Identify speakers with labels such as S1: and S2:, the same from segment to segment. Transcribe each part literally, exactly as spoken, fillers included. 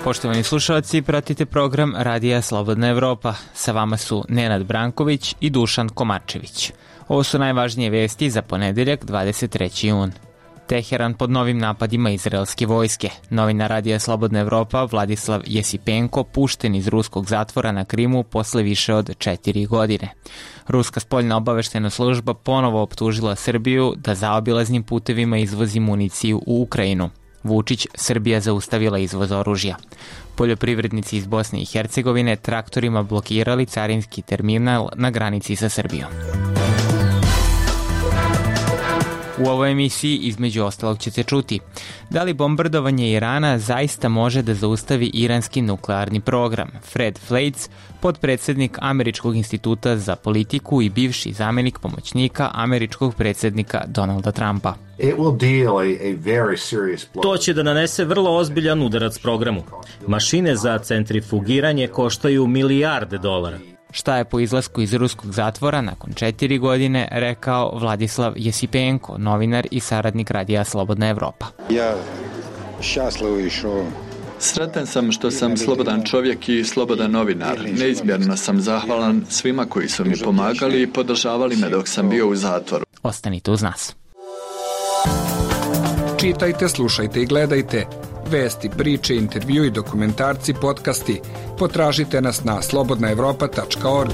S1: Poštovani slušalci, pratite program Radija Slobodna Evropa. Sa vama su Nenad Branković i Dušan Komarčević. Ovo su najvažnije vesti za ponedeljak dvadeset treći jun. Teheran pod novim napadima izraelske vojske. Novinar Radija Slobodna Evropa Vladislav Jesipenko pušten iz ruskog zatvora na Krimu posle više od četiri godine. Ruska spoljna obaveštena služba ponovo optužila Srbiju da zaobilaznim putevima izvozi municiju u Ukrajinu. Vučić, Srbija zaustavila izvoz oružja. Poljoprivrednici iz Bosne i Hercegovine traktorima blokirali carinski terminal na granici sa Srbijom. U ovoj emisiji između ostalog ćete čuti da li bombardovanje Irana zaista može da zaustavi iranski nuklearni program. Fred Fleitz, potpredsednik Američkog instituta za politiku i bivši zamenik pomoćnika američkog predsednika Donalda Trumpa.
S2: To će da nanese vrlo ozbiljan udarac programu. Mašine za centrifugiranje koštaju milijarde dolara.
S1: Šta je po izlasku iz ruskog zatvora nakon četiri godine rekao Vladislav Jesipenko, novinar i saradnik Radija Slobodna Evropa.
S3: Ja šťastlivý što...
S4: Sretan sam što sam slobodan čovjek i slobodan novinar. Neizmjerno sam zahvalan svima koji su mi pomagali i podržavali me dok sam bio u zatvoru.
S1: Ostanite uz nas.
S5: Čitajte, slušajte i gledajte. Vesti, priče, intervju i dokumentarci, podcasti. Potražite nas na slobodna evropa tačka org.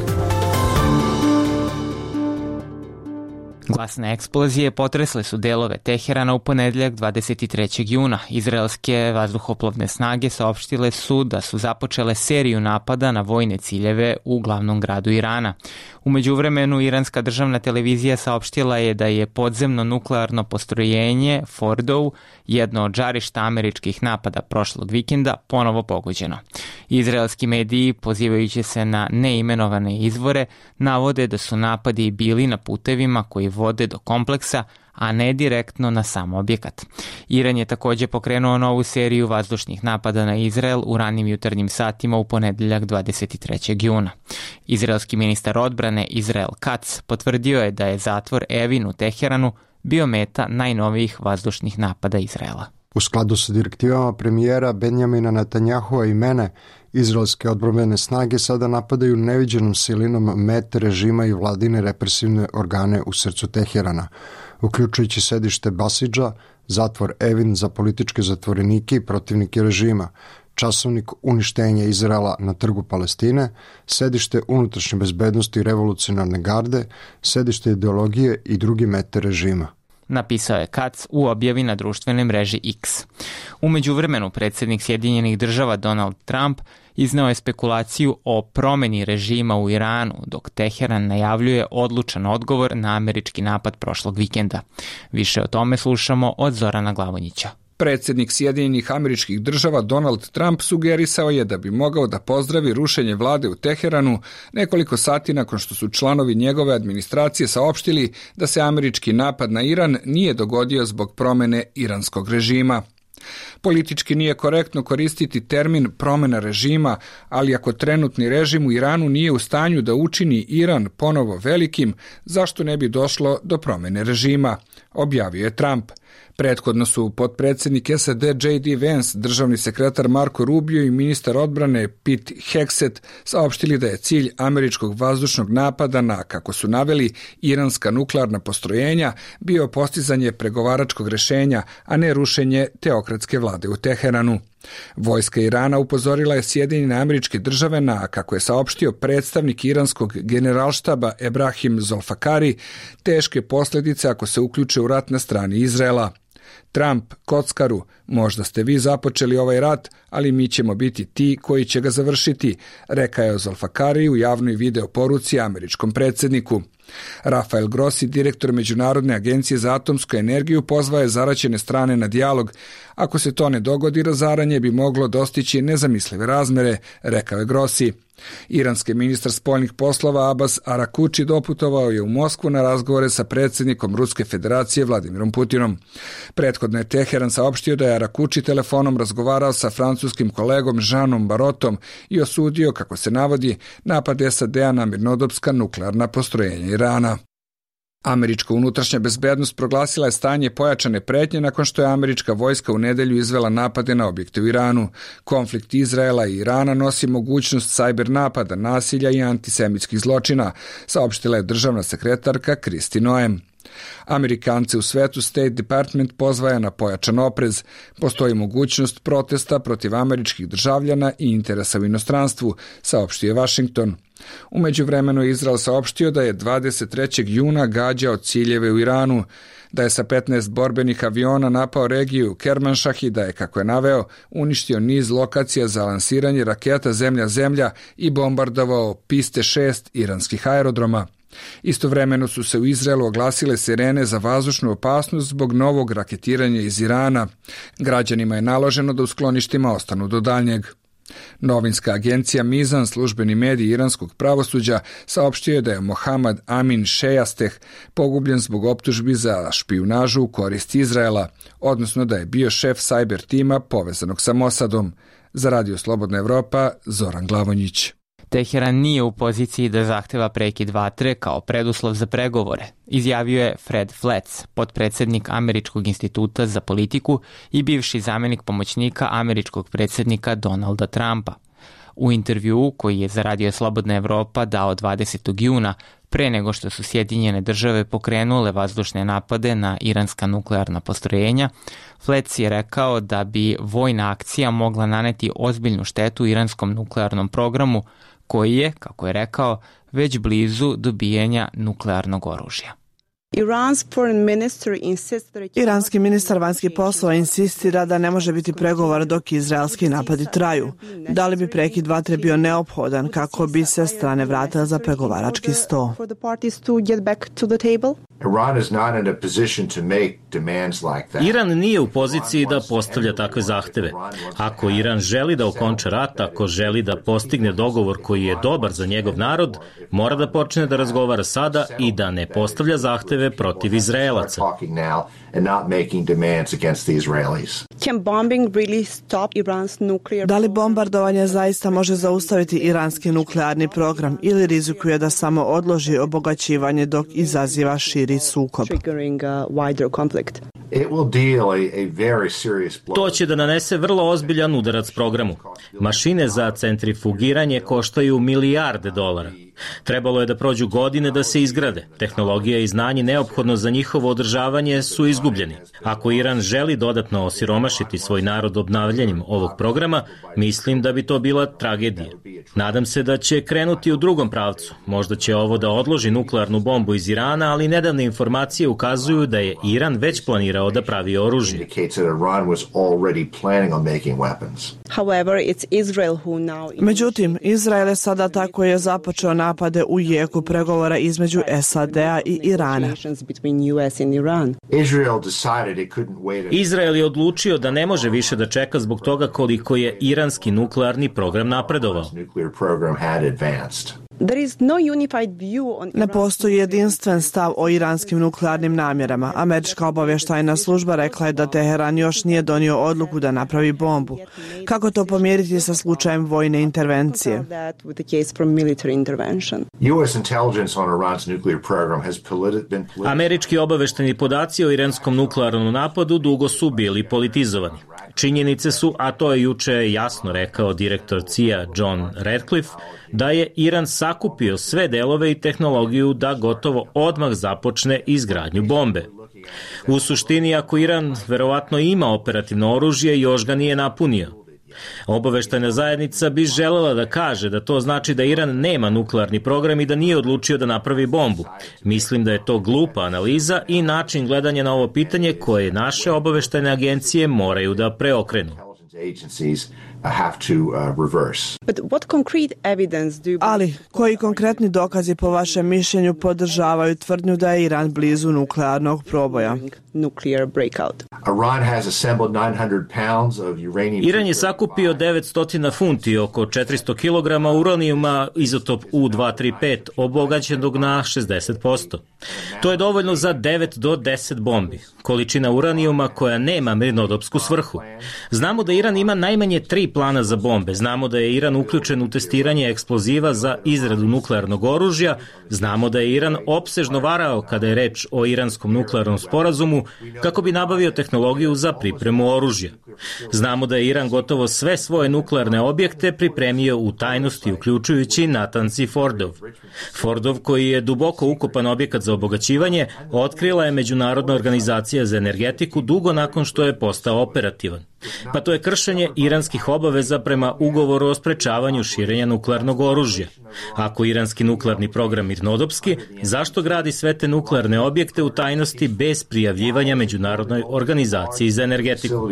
S1: Glasne eksplozije potresle su delove Teherana u ponedeljak dvadeset trećeg juna. Izraelske vazduhoplovne snage saopštile su da su započele seriju napada na vojne ciljeve u glavnom gradu Irana. U međuvremenu, iranska državna televizija saopštila je da je podzemno nuklearno postrojenje Fordow, jedno od žarišta američkih napada prošlog vikenda, ponovo pogođeno. Izraelski mediji, pozivajući se na neimenovane izvore, navode da su napadi bili na putevima koji vode do kompleksa, a ne direktno na sam objekat. Iran je takođe pokrenuo novu seriju vazdušnih napada na Izrael u ranim jutarnjim satima u ponedeljak dvadeset trećeg juna. Izraelski ministar odbrane Israel Katz potvrdio je da je zatvor Evin u Teheranu bio meta najnovijih vazdušnih napada Izraela.
S6: U skladu sa direktivama premijera Benjamina Netanjahua i mene, izraelske odbrambene snage sada napadaju neviđenom silinom mete režima i vladine represivne organe u srcu Teherana, uključujući sedište Basidža, zatvor Evin za političke zatvorenike i protivnike režima, časovnik uništenja Izraela na trgu Palestine, sedište unutrašnje bezbednosti i revolucionarne garde, sedište ideologije i drugi mete režima.
S1: Napisao je Katz u objavi na društvenoj mreži X. U međuvremenu, predsjednik Sjedinjenih država Donald Trump izneo je spekulaciju o promeni režima u Iranu, dok Teheran najavljuje odlučan odgovor na američki napad prošlog vikenda. Više o tome slušamo od Zorana Glavonjića.
S5: Predsjednik Sjedinjenih Američkih Država Donald Trump sugerisao je da bi mogao da pozdravi rušenje vlade u Teheranu nekoliko sati nakon što su članovi njegove administracije saopštili da se američki napad na Iran nije dogodio zbog promene iranskog režima. Politički nije korektno koristiti termin promena režima, ali ako trenutni režim u Iranu nije u stanju da učini Iran ponovo velikim, zašto ne bi došlo do promene režima, objavio je Trump. Prethodno su potpredsjednik S A D J D Vance, državni sekretar Marco Rubio i ministar odbrane Pete Hegseth saopštili da je cilj američkog vazdušnog napada na, kako su naveli, iranska nuklearna postrojenja bio postizanje pregovaračkog rešenja, a ne rušenje teokratske vlade u Teheranu. Vojska Irana upozorila je Sjedinjene Američke Države na, kako je saopštio predstavnik iranskog generalštaba Ebrahim Zolfakari, teške posljedice ako se uključe u rat na strani Izraela. Trump, kockaru, možda ste vi započeli ovaj rat, ali mi ćemo biti ti koji će ga završiti, rekao je Zolfakari u javnoj video poruci američkom predsjedniku. Rafael Grossi, direktor Međunarodne agencije za atomsku energiju, pozvao je zaraćene strane na dijalog. Ako se to ne dogodi, razaranje bi moglo dostići nezamislive razmere, rekao je Grossi. Iranski ministar spoljnih poslova Abbas Arakuči doputovao je u Moskvu na razgovore sa predsjednikom Ruske federacije Vladimirom Putinom. Prethodno je Teheran saopštio da je Arakuči telefonom razgovarao sa francuskim kolegom Jeanom Barotom i osudio, kako se navodi, napad S A D-a na mirnodopska nuklearna postrojenja Irana. Američka unutrašnja bezbednost proglasila je stanje pojačane pretnje nakon što je američka vojska u nedelju izvela napade na objekte u Iranu. Konflikt Izraela i Irana nosi mogućnost sajber napada, nasilja i antisemitskih zločina, saopštila je državna sekretarka Kristi Noem. Amerikance u svetu State Department pozvaja na pojačan oprez. Postoji mogućnost protesta protiv američkih državljana i interesa u inostranstvu, saopštio Washington. U međuvremenu je Izrael saopštio da je dvadeset trećeg juna gađao ciljeve u Iranu, da je sa petnaest borbenih aviona napao regiju Kermanšah i da je, kako je naveo, uništio niz lokacija za lansiranje raketa zemlja-zemlja i bombardovao piste šest iranskih aerodroma. Istovremeno su se u Izraelu oglasile sirene za vazdušnu opasnost zbog novog raketiranja iz Irana. Građanima je naloženo da u skloništima ostanu do daljnjeg. Novinska agencija Mizan, službeni medij iranskog pravosuđa, saopštio je da je Mohammad Amin Šejasteh pogubljen zbog optužbi za špijunažu u korist Izraela, odnosno da je bio šef sajber tima povezanog sa Mosadom. Za Radio Slobodna Evropa, Zoran Glavonjić.
S1: Teheran nije u poziciji da zahteva prekid vatre kao preduslov za pregovore, izjavio je Fred Fletz, potpredsednik Američkog instituta za politiku i bivši zamenik pomoćnika američkog predsednika Donalda Trumpa. U intervjuu koji je za Radio Slobodna Evropa dao dvadesetog juna, pre nego što su Sjedinjene države pokrenule vazdušne napade na iranska nuklearna postrojenja, Fletz je rekao da bi vojna akcija mogla naneti ozbiljnu štetu iranskom nuklearnom programu, koji je, kako je rekao, već blizu dobijanja nuklearnog oružja.
S7: Iranski ministar vanjskih poslova insistira da ne može biti pregovora dok izraelski napadi traju. Da li bi prekid vatre bio neophodan kako bi se strane vratile za pregovarački sto?
S2: Iran nije u poziciji da postavlja takve zahteve. Ako Iran želi da okonča rat, ako želi da postigne dogovor koji je dobar za njegov narod, mora da počne da razgovara sada i da ne postavlja zahteve protiv Izraelaca.
S7: Da li bombardovanje zaista može zaustaviti iranski nuklearni program ili rizikuje da samo odloži obogaćivanje dok izaziva širi sukob?
S2: To će da nanese vrlo ozbiljan udarac programu. Mašine za centrifugiranje koštaju milijarde dolara. Trebalo je da prođu godine da se izgrade. Tehnologija i znanje neophodno za njihovo održavanje su izgubljeni. Ako Iran želi dodatno osiromašiti svoj narod obnavljanjem ovog programa, mislim da bi to bila tragedija. Nadam se da će krenuti u drugom pravcu. Možda će ovo da odloži nuklearnu bombu iz Irana, ali nedavne informacije ukazuju da je Iran već planirao da pravi oružje.
S7: Međutim, Izrael je sada tako je započeo napade u jeku pregovora između S A D-a i Irana.
S2: Izrael je odlučio da ne može više da čeka zbog toga koliko je iranski nuklearni program napredovao.
S7: Ne postoji jedinstven stav o iranskim nuklearnim namjerama. Američka obavještajna služba rekla je da Teheran još nije donio odluku da napravi bombu. Kako to pomiriti sa slučajem vojne intervencije?
S2: Američki obavještajni podaci o iranskom nuklearnom napadu dugo su bili politizovani. Činjenice su, a to je juče jasno rekao direktor C I A John Ratcliffe, da je Iran sakupio sve delove i tehnologiju da gotovo odmah započne izgradnju bombe. U suštini, ako Iran verovatno ima operativno oružje, još ga nije napunio. Obaveštajna zajednica bi želela da kaže da to znači da Iran nema nuklearni program i da nije odlučio da napravi bombu. Mislim da je to glupa analiza i način gledanja na ovo pitanje koje naše obaveštajne agencije moraju da preokrenu.
S7: Ali, koji konkretni dokazi po vašem mišljenju podržavaju tvrdnju da je Iran blizu nuklearnog proboja?
S2: Iran je sakupio devetsto funti, oko četiristo kilograma uranijuma izotop U dva tri pet, obogaćenog na šezdeset posto. To je dovoljno za devet do deset bombi, količina uranijuma koja nema mirnodopsku svrhu. Znamo da Iran ima najmanje tri plana za bombe. Znamo da je Iran uključen u testiranje eksploziva za izradu nuklearnog oružja. Znamo da je Iran opsežno varao kada je reč o iranskom nuklearnom sporazumu kako bi nabavio tehnologiju za pripremu oružja. Znamo da je Iran gotovo sve svoje nuklearne objekte pripremio u tajnosti, uključujući Natanz i Fordov. Fordov, koji je duboko ukopan objekat za obogaćivanje, otkrila je Međunarodna organizacija za energetiku dugo nakon što je postao operativan. Pa to je kršenje iranskih obaveza prema ugovoru o sprečavanju širenja nuklearnog oružja. Ako iranski nuklearni program mirnodopski, zašto gradi sve te nuklearne objekte u tajnosti bez prijavljivanja Međunarodnoj organizaciji za energetiku?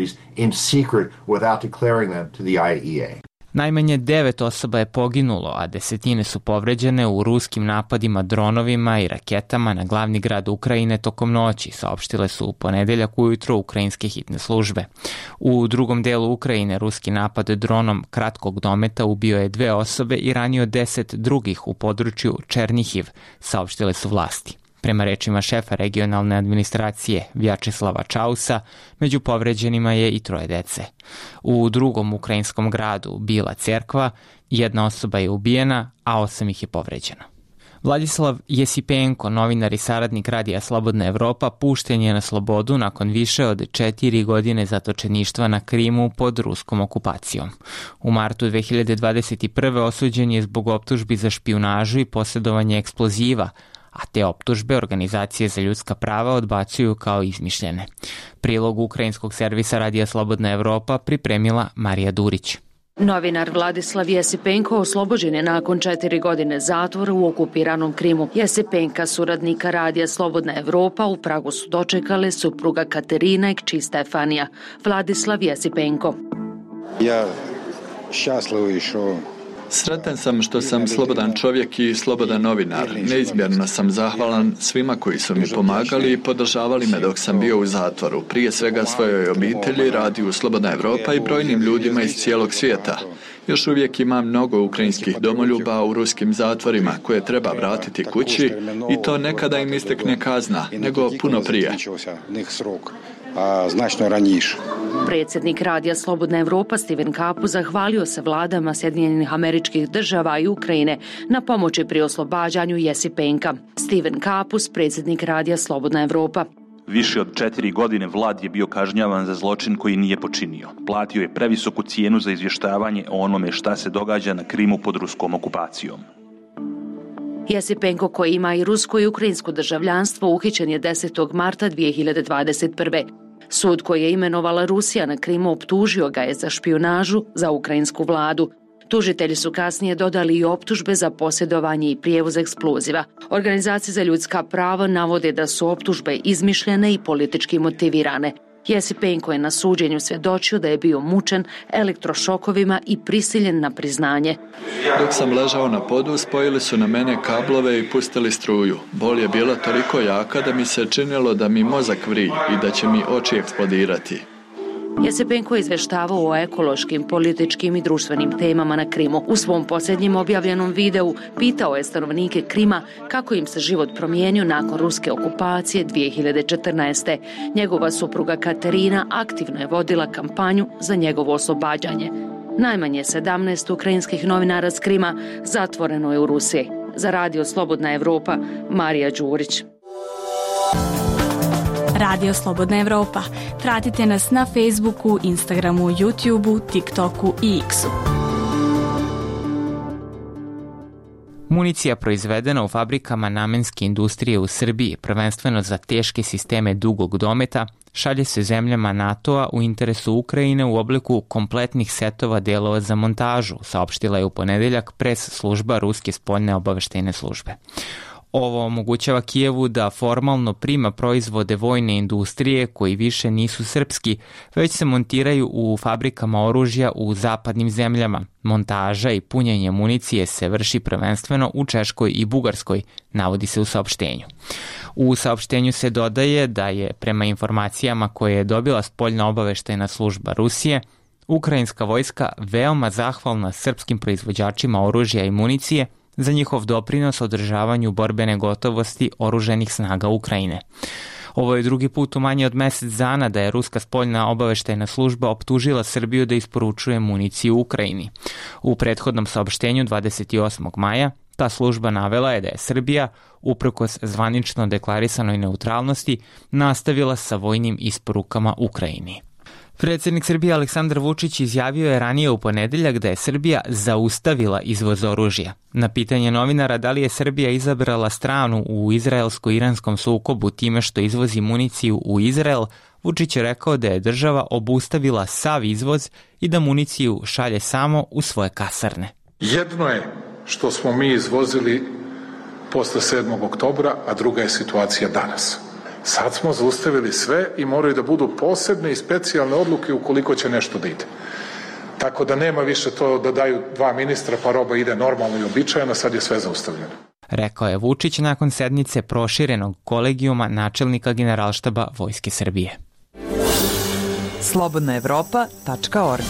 S1: Najmanje devet osoba je poginulo, a desetine su povređene u ruskim napadima dronovima i raketama na glavni grad Ukrajine tokom noći, saopštile su u ponedeljak ujutro ukrajinske hitne službe. U drugom delu Ukrajine ruski napad dronom kratkog dometa ubio je dve osobe i ranio deset drugih u području Černihiv, saopštile su vlasti. Prema rečima šefa regionalne administracije Vjačeslava Čausa, među povređenima je i troje dece. U drugom ukrajinskom gradu Bila Cerkva jedna osoba je ubijena, a osam ih je povređeno. Vladislav Jesipenko, novinar i saradnik radija Slobodna Evropa, pušten je na slobodu nakon više od četiri godine zatočeništva na Krimu pod ruskom okupacijom. U martu dve hiljade dvadeset prve osuđen je zbog optužbi za špijunažu i posjedovanje eksploziva, a te optužbe organizacije za ljudska prava odbacuju kao izmišljene. Prilog ukrajinskog servisa radija Slobodna Evropa pripremila Marija Durić.
S8: Novinar Vladislav Jesipenko oslobođen je nakon četiri godine zatvora u okupiranom Krimu. Jesipenka, suradnika radija Slobodna Evropa, u Pragu su dočekale supruga Katerina i kći Stefanija. Vladislav Jesipenko.
S3: Ja šťastливий, što
S4: Sretan sam što sam slobodan čovjek i slobodan novinar. Neizmjerno sam zahvalan svima koji su mi pomagali i podržavali me dok sam bio u zatvoru. Prije svega svojoj obitelji, radiju Slobodna Evropa i brojnim ljudima iz cijelog svijeta. Još uvijek ima mnogo ukrajinskih domoljuba u ruskim zatvorima koje treba vratiti kući i to nekada im istekne kazna, nego puno prije.
S3: a značno ranjiš.
S8: Predsjednik radija Slobodna Evropa Steven Kapu zahvalio se vladama Sjedinjenih Američkih Država i Ukrajine na pomoći pri oslobađanju Jesipenka. Steven Kapus, predsjednik radija Slobodna Evropa.
S9: Više od četiri godine Vlad je bio kažnjavan za zločin koji nije počinio. Platio je previsoku cijenu za izvještavanje o onome šta se događa na Krimu pod ruskom okupacijom.
S8: Jesipenko, koji ima i rusko i ukrajinsko državljanstvo, uhićen je desetog marta dvije hiljade dvadeset prve. Sud koji je imenovala Rusija na Krimu optužio ga je za špijunažu za ukrajinsku vladu. Tužitelji su kasnije dodali i optužbe za posjedovanje i prijevoz eksploziva. Organizacije za ljudska prava navode da su optužbe izmišljene i politički motivirane. Jesipenko je na suđenju svjedočio da je bio mučen elektrošokovima i prisiljen na priznanje.
S4: Dok sam ležao na podu, spojili su na mene kablove i pustili struju. Bol je bila toliko jaka da mi se činilo da mi mozak vriji i da će mi oči eksplodirati.
S8: Jesipenko je izveštavao o ekološkim, političkim i društvenim temama na Krimu. U svom posljednjem objavljenom videu pitao je stanovnike Krima kako im se život promijenio nakon ruske okupacije dvije hiljade četrnaeste. Njegova supruga Katerina aktivno je vodila kampanju za njegovo oslobađanje. Najmanje sedamnaest ukrajinskih novinara s Krima zatvoreno je u Rusiji. Za radio Slobodna Evropa, Marija Đurić.
S10: Radio Slobodna Evropa. Pratite nas na Facebooku, Instagramu, YouTubeu, TikToku i X-u.
S1: Municija proizvedena u fabrikama namenske industrije u Srbiji, prvenstveno za teške sisteme dugog dometa, šalje se zemljama NATO-a u interesu Ukrajine u obliku kompletnih setova delova za montažu, saopštila je u ponedeljak pres služba Ruske spoljne obaveštajne službe. Ovo omogućava Kijevu da formalno prima proizvode vojne industrije koji više nisu srpski, već se montiraju u fabrikama oružja u zapadnim zemljama. Montaža i punjenje municije se vrši prvenstveno u Češkoj i Bugarskoj, navodi se u saopštenju. U saopštenju se dodaje da je, prema informacijama koje je dobila spoljna obaveštajna služba Rusije, ukrajinska vojska veoma zahvalna srpskim proizvođačima oružja i municije za njihov doprinos održavanju borbene gotovosti oruženih snaga Ukrajine. Ovo je drugi put u manje od mesec dana da je ruska spoljna obaveštajna služba optužila Srbiju da isporučuje municiju Ukrajini. U prethodnom saopštenju dvadeset osmog maja ta služba navela je da je Srbija, uprkos zvanično deklarisanoj neutralnosti, nastavila sa vojnim isporukama Ukrajini. Predsednik Srbije Aleksandar Vučić izjavio je ranije u ponedeljak da je Srbija zaustavila izvoz oružja. Na pitanje novinara da li je Srbija izabrala stranu u izraelsko-iranskom sukobu time što izvozi municiju u Izrael, Vučić je rekao da je država obustavila sav izvoz i da municiju šalje samo u svoje kasarne.
S11: Jedno je što smo mi izvozili posle sedmog oktobra, a druga je situacija danas. Sad smo zaustavili sve i moraju da budu posebne i specijalne odluke ukoliko će nešto da ide. Tako da nema više to da daju dva ministra pa roba ide normalno i običajno, sad je sve zaustavljeno.
S1: Rekao je Vučić nakon sednice proširenog kolegijuma načelnika Generalštaba Vojske Srbije.
S12: slobodna evropa tačka org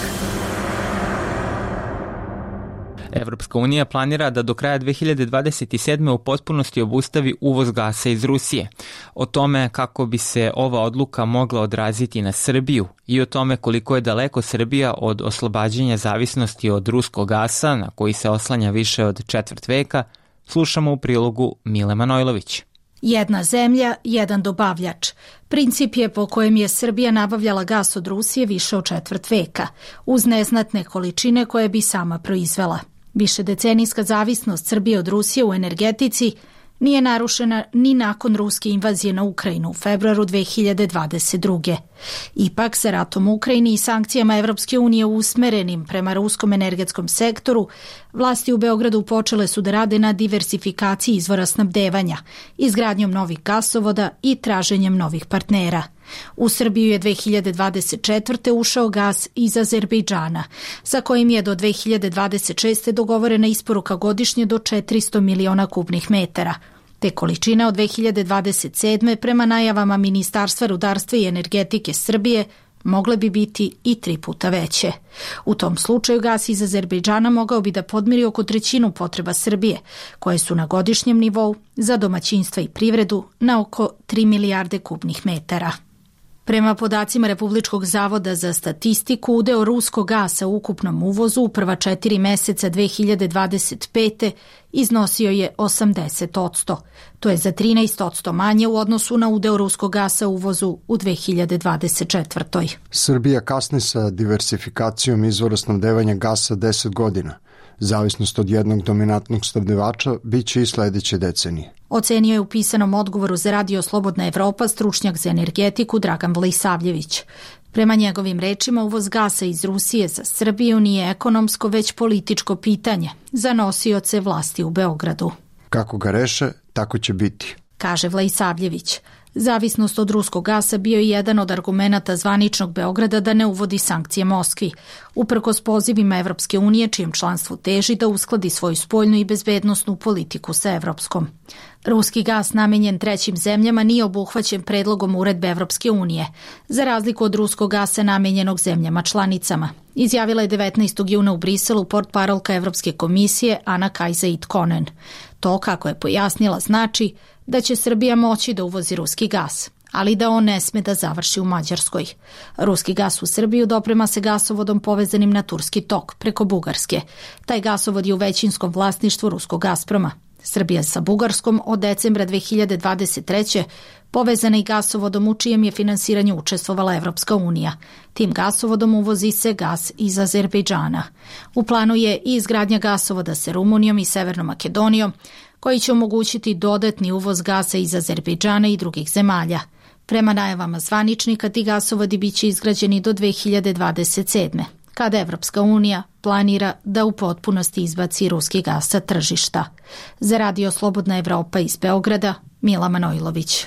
S1: Evropska unija planira da do kraja dve hiljade dvadeset sedme. u potpunosti obustavi uvoz gasa iz Rusije. O tome kako bi se ova odluka mogla odraziti na Srbiju i o tome koliko je daleko Srbija od oslobađanja zavisnosti od ruskog gasa, na koji se oslanja više od četvrt veka, slušamo u prilogu Mile Manojlović.
S13: Jedna zemlja, jedan dobavljač. Princip je po kojem je Srbija nabavljala gas od Rusije više od četvrt veka, uz neznatne količine koje bi sama proizvela. Višedecenijska zavisnost Srbije od Rusije u energetici nije narušena ni nakon ruske invazije na Ukrajinu u februaru dve hiljade dvadeset druge. Ipak, sa ratom u Ukrajini i sankcijama Evropske unije usmerenim prema ruskom energetskom sektoru, vlasti u Beogradu počele su da rade na diversifikaciji izvora snabdevanja, izgradnjom novih gasovoda i traženjem novih partnera. U Srbiju je dve hiljade dvadeset četvrte. ušao gas iz Azerbejdžana, sa kojim je do dve hiljade dvadeset šeste. dogovorena isporuka godišnje do četiristo miliona kubnih metara. Te količine od dve hiljade dvadeset sedme. prema najavama Ministarstva rudarstva i energetike Srbije mogle bi biti i tri puta veće. U tom slučaju gas iz Azerbejdžana mogao bi da podmiri oko trećinu potreba Srbije, koje su na godišnjem nivou za domaćinstva i privredu na oko tri milijarde kubnih metara. Prema podacima Republičkog zavoda za statistiku, udeo ruskog gasa u ukupnom uvozu u prva četiri meseca dve hiljade dvadeset pete. iznosio je osamdeset posto. To je za trinaest posto manje u odnosu na udeo ruskog gasa u uvozu u dve hiljade dvadeset četvrtoj.
S6: Srbija kasni sa diversifikacijom izvora snabdevanja gasa deset godina. Zavisnost od jednog dominantnog snabdevača biće i sledeće decenije.
S13: Ocenio je u pisanom odgovoru za Radio Slobodna Evropa stručnjak za energetiku Dragan Vlisavljević. Prema njegovim rečima, uvoz gasa iz Rusije za Srbiju nije ekonomsko, već političko pitanje za nosioce vlasti u Beogradu.
S6: Kako ga reše, tako će biti,
S13: kaže Vlisavljević. Zavisnost od ruskog gasa bio je jedan od argumenata zvaničnog Beograda da ne uvodi sankcije Moskvi, uprkos pozivima Evropske unije, čijem članstvu teži da uskladi svoju spoljnu i bezbednosnu politiku sa evropskom. Ruski gas namenjen trećim zemljama nije obuhvaćen predlogom uredbe Evropske unije, za razliku od ruskog gasa namenjenog zemljama članicama, izjavila je devetnaestog juna u Briselu portparolka Evropske komisije Ana Kajza-Itkonen. To, kako je pojasnila, znači da će Srbija moći da uvozi ruski gas, ali da on ne sme da završi u Mađarskoj. Ruski gas u Srbiju doprema se gasovodom povezanim na Turski tok preko Bugarske. Taj gasovod je u većinskom vlasništvu ruskog Gazproma. Srbija sa Bugarskom od decembra dve hiljade dvadeset treće. povezana i gasovodom u čijem je finansiranju učestvovala Evropska unija. Tim gasovodom uvozi se gas iz Azerbejdžana. U planu je i izgradnja gasovoda sa Rumunijom i Severnom Makedonijom, koji će omogućiti dodatni uvoz gasa iz Azerbejdžana i drugih zemalja. Prema najavama zvaničnika, ti gasovodi biće izgrađeni do dve hiljade dvadeset sedme. kada Evropska unija planira da u potpunosti izbaci ruski gas sa tržišta. Za Radio Slobodna Evropa iz Beograda, Mila Manojlović.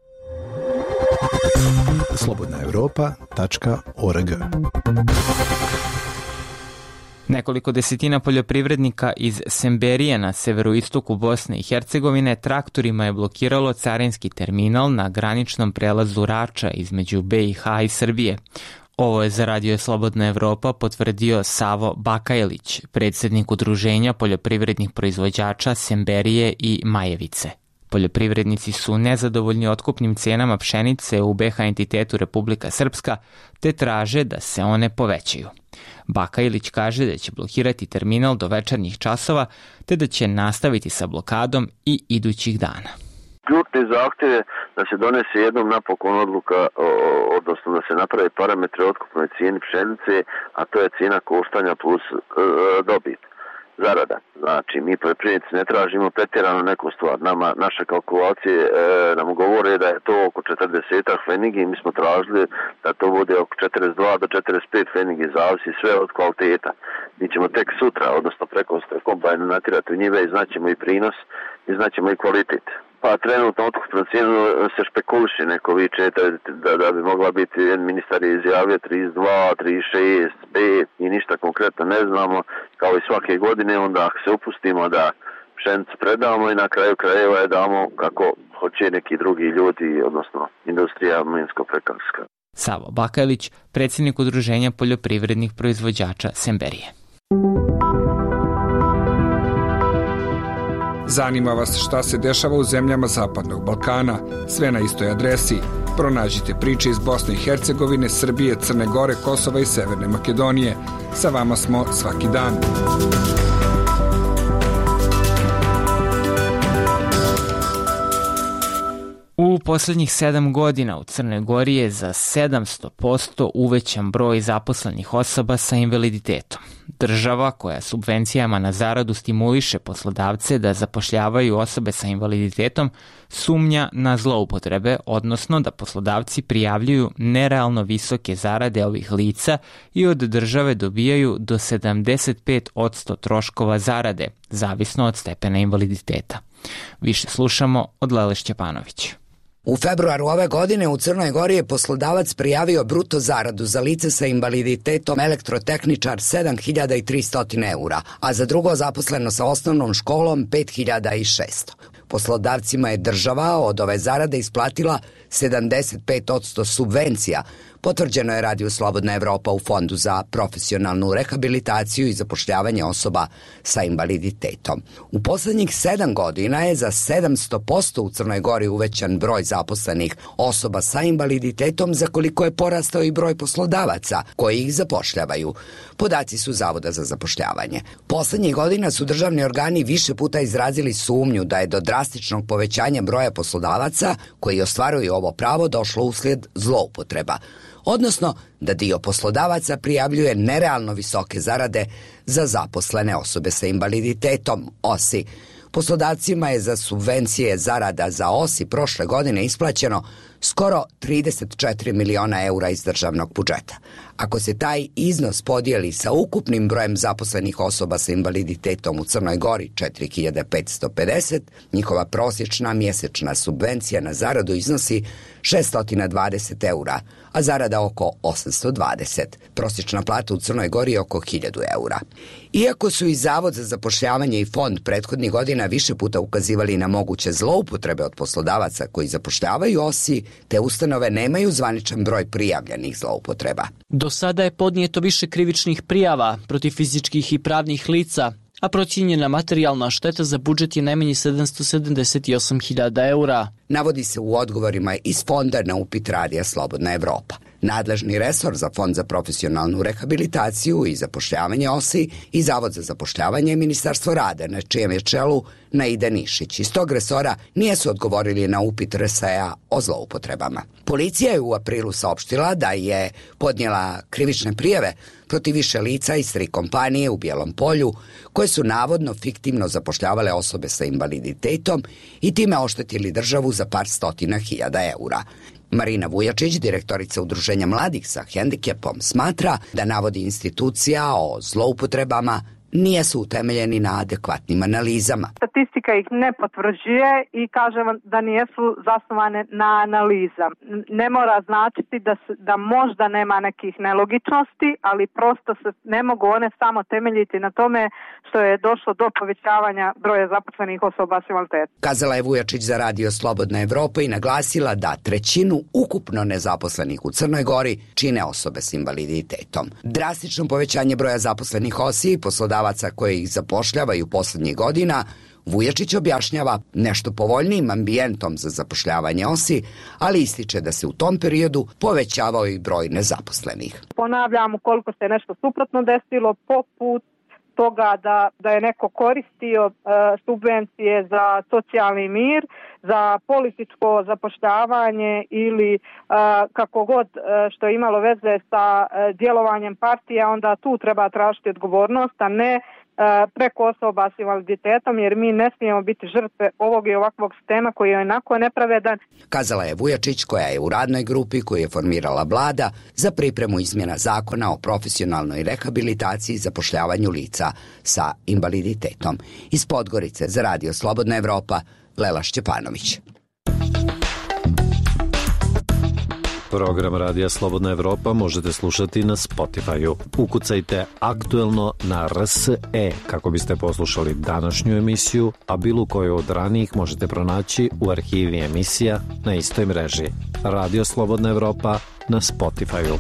S14: slobodna evropa tačka org.
S1: Nekoliko desetina poljoprivrednika iz Semberije na severoistoku Bosne i Hercegovine traktorima je blokiralo carinski terminal na graničnom prelazu Rača između be i ha i Srbije. Ovo je za Radio Slobodna Evropa potvrdio Savo Bakajlić, predsjednik Udruženja poljoprivrednih proizvođača Semberije i Majevice. Poljoprivrednici su nezadovoljni otkupnim cenama pšenice u be ha entitetu Republika Srpska, te traže da se one povećaju. Baka Ilić kaže da će blokirati terminal do večernjih časova, te da će nastaviti sa blokadom i idućih dana.
S15: Ključni zahtjev je da se donese jednom napokon odluka, odnosno da se naprave parametre otkupnoj cijeni pšenice, a to je cijena koštanja plus e, dobit, zarada. Znači, mi poljoprivrednici ne tražimo pretjerano neku stvar. Nama, naše kalkulacije e, nam govore da je to oko četrdeset fenigi i mi smo tražili da to bude oko četrdeset dva do četrdeset pet fenigi, zavisi sve od kvaliteta. Mi ćemo tek sutra, odnosno preko kombajna natjerati u njive i znaćemo i prinos i znaćemo i kvalitet. Pa trenutno otkupnu cijenu se špekuliše, neko viče da, da bi mogla biti, jedan ministar je izjavio trideset dva, trideset šest, pet i ništa konkretno ne znamo, kao i svake godine, onda ako se upustimo da pšenicu predamo i na kraju krajeva je damo kako hoće neki drugi ljudi, odnosno industrija mlinsko-prekarska.
S1: Savo Bakalić, predsjednik Udruženja poljoprivrednih proizvođača Semberije.
S5: Zanima vas šta se dešava u zemljama Zapadnog Balkana? Sve na istoj adresi. Pronađite priče iz Bosne i Hercegovine, Srbije, Crne Gore, Kosova i Severne Makedonije. Sa vama smo svaki dan.
S1: U posljednjih sedam godina u Crnoj Gori je za sedamsto posto uvećan broj zaposlenih osoba sa invaliditetom. Država, koja subvencijama na zaradu stimuliše poslodavce da zapošljavaju osobe sa invaliditetom, sumnja na zloupotrebe, odnosno da poslodavci prijavljuju nerealno visoke zarade ovih lica i od države dobijaju do sedamdeset pet posto troškova zarade, zavisno od stepena invaliditeta. Više slušamo od Lele Šćepanović.
S16: U februaru ove godine u Crnoj Gori je poslodavac prijavio bruto zaradu za lice sa invaliditetom elektrotehničar sedam hiljada tristo eura, a za drugo zaposleno sa osnovnom školom pet hiljada šesto. Poslodavcima je država od ove zarade isplatila sedamdeset pet posto subvencija, potvrđeno je Radio Slobodna Evropa u Fondu za profesionalnu rehabilitaciju i zapošljavanje osoba sa invaliditetom. U poslednjih sedam godina je za sedamsto posto u Crnoj Gori uvećan broj zaposlenih osoba sa invaliditetom, za koliko je porastao i broj poslodavaca koji ih zapošljavaju. Podaci su Zavoda za zapošljavanje. Poslednjih godina su državni organi više puta izrazili sumnju da je do drastičnog povećanja broja poslodavaca koji ostvaruju ovo pravo došlo uslijed zloupotreba, odnosno da dio poslodavaca prijavljuje nerealno visoke zarade za zaposlene osobe sa invaliditetom, O S I. Poslodavcima je za subvencije zarada za O S I prošle godine isplaćeno skoro trideset četiri miliona eura iz državnog budžeta. Ako se taj iznos podijeli sa ukupnim brojem zaposlenih osoba sa invaliditetom u Crnoj Gori, četiri hiljade petsto pedeset, njihova prosječna mjesečna subvencija na zaradu iznosi šesto dvadeset eura, a zarada oko osamsto dvadeset. Prosječna plata u Crnoj Gori je oko hiljadu eura. Iako su i Zavod za zapošljavanje i Fond prethodnih godina više puta ukazivali na moguće zloupotrebe od poslodavaca koji zapošljavaju O S I, te ustanove nemaju zvaničan broj prijavljenih zloupotreba.
S17: Do sada je podnijeto više krivičnih prijava protiv fizičkih i pravnih lica, a procijenjena materijalna šteta za budžet je najmanje sedamsto sedamdeset osam hiljada eura.
S16: Navodi se u odgovorima iz fonda na upit Radija Slobodna Evropa. Nadležni resor za Fond za profesionalnu rehabilitaciju i zapošljavanje O S I i Zavod za zapošljavanje je Ministarstvo rada, na čijem je čelu Naida Nišić. Iz tog resora nisu odgovorili na upit R S A o zloupotrebama. Policija je u aprilu saopštila da je podnijela krivične prijave protiv više lica iz tri kompanije u Bijelom Polju, koje su navodno fiktivno zapošljavale osobe sa invaliditetom i time oštetili državu za par stotina hiljada eura. Marina Vujačić, direktorica Udruženja mladih sa hendikepom, smatra da navodi institucija o zloupotrebama nisu utemeljeni na adekvatnim analizama.
S18: Statistika ih ne potvrđuje i kaže vam da nisu zasnovane na analiza. Ne mora značiti da, da možda nema nekih nelogičnosti, ali prosto se ne mogu one samo temeljiti na tome što je došlo do povećavanja broja zaposlenih osoba s invaliditetom.
S16: Kazala je Vujačić za Radio Slobodna Evropa i naglasila da trećinu ukupno nezaposlenih u Crnoj Gori čine osobe s invaliditetom. Drastično povećanje broja zaposlenih O S I i poslodavaca koji ih zapošljavaju poslednjih godina Vujačić objašnjava nešto povoljnijim ambijentom za zapošljavanje O S I, ali ističe da se u tom periodu povećavao i broj nezaposlenih.
S18: Ponavljam, ukoliko se nešto suprotno desilo, poput toga da, da je neko koristio e, subvencije za socijalni mir, za političko zapošljavanje ili e, kako god e, što je imalo veze sa e, djelovanjem partija, onda tu treba tražiti odgovornost, a ne preko osoba s invaliditetom, jer mi ne smijemo biti žrtve ovog i ovakvog sistema koji je onako nepravedan.
S16: Kazala je Vujačić, koja je u radnoj grupi koju je formirala vlada za pripremu izmjena zakona o profesionalnoj rehabilitaciji i zapošljavanju lica sa invaliditetom. Iz Podgorice za Radio Slobodna Evropa, Lela Šćepanović.
S19: Program Radija Slobodna Evropa možete slušati na Spotify-u. Ukucajte aktuelno na R S E kako biste poslušali današnju emisiju, a bilo koju od ranijih možete pronaći u arhivi emisija na istoj mreži. Radio Slobodna Evropa na Spotify-u.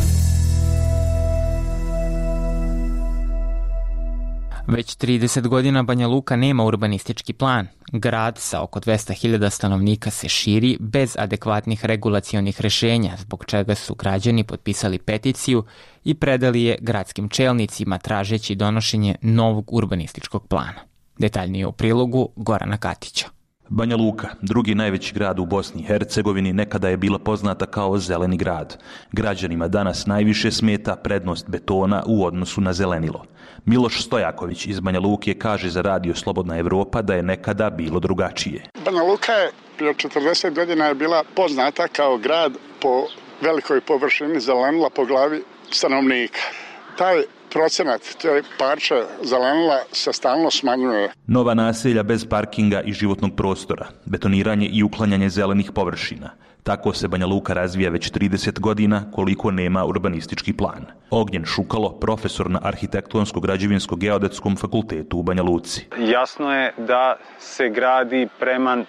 S1: Već trideset godina Banja Luka nema urbanistički plan. Grad sa oko dvesta hiljada stanovnika se širi bez adekvatnih regulacionih rešenja, zbog čega su građani potpisali peticiju i predali je gradskim čelnicima tražeći donošenje novog urbanističkog plana. Detaljnije u prilogu Gorana Katića.
S9: Banja Luka, drugi najveći grad u Bosni i Hercegovini, nekada je bila poznata kao zeleni grad. Građanima danas najviše smeta prednost betona u odnosu na zelenilo. Miloš Stojaković iz Banja Luke kaže za Radio Slobodna Evropa da je nekada bilo drugačije.
S20: Banja Luka je prije četrdeset godina je bila poznata kao grad po velikoj površini zelenila po glavi stanovnika. Taj procenat, to je parče zelenila, se stalno smanjuje.
S9: Nova naselja bez parkinga i životnog prostora, betoniranje i uklanjanje zelenih površina. Tako se Banja Luka razvija već trideset godina koliko nema urbanistički plan. Ognjen Šukalo, profesor na Arhitektonsko-građevinsko-geodetskom fakultetu u Banja Luci.
S21: Jasno je da se gradi prema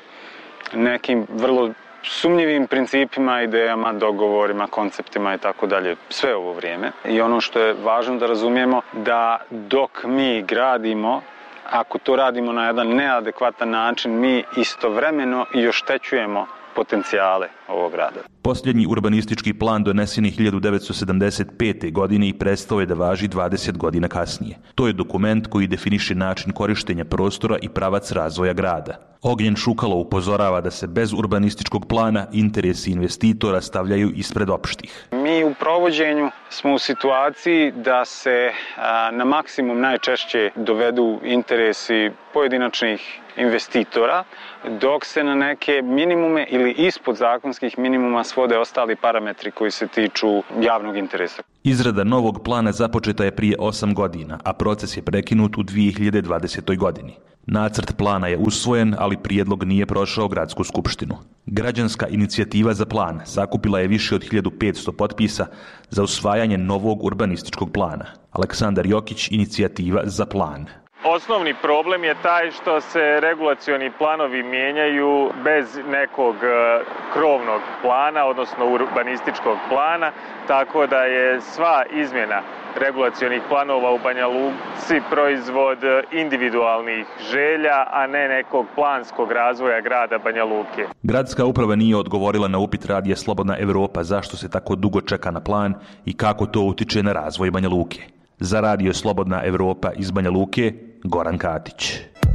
S21: nekim vrlo sumnjivim principima, idejama, dogovorima, konceptima i tako dalje, sve ovo vrijeme. I ono što je važno da razumijemo, da dok mi gradimo, ako to radimo na jedan neadekvatan način, mi istovremeno i oštećujemo potencijale ovog grada.
S9: Posljednji urbanistički plan donesen je hiljadu devetsto sedamdeset pete. godine i prestao je da važi dvadeset godina kasnije. To je dokument koji definiše način korištenja prostora i pravac razvoja grada. Ognjen Šukalo upozorava da se bez urbanističkog plana interesi investitora stavljaju ispred opštih.
S21: Mi u provođenju smo u situaciji da se a, na maksimum najčešće dovedu interesi pojedinačnih investitora, dok se na neke minimume ili ispod zakonskih minimuma svode ostali parametri koji se tiču javnog interesa.
S9: Izrada novog plana započeta je prije osam godina, a proces je prekinut u dvije hiljade dvadesetoj. godini. Nacrt plana je usvojen, ali prijedlog nije prošao gradsku skupštinu. Građanska inicijativa za plan sakupila je više od hiljadu petsto potpisa za usvajanje novog urbanističkog plana. Aleksandar Jokić, inicijativa za plan.
S22: Osnovni problem je taj što se regulacioni planovi mijenjaju bez nekog krovnog plana, odnosno urbanističkog plana, tako da je sva izmjena regulacionih planova u Banja Luci proizvod individualnih želja, a ne nekog planskog razvoja grada Banja Luke.
S9: Gradska uprava nije odgovorila na upit Radija Slobodna Evropa zašto se tako dugo čeka na plan i kako to utiče na razvoj Banja Luke. Za Radio Slobodna Evropa iz Banja Luke, Goran Katić.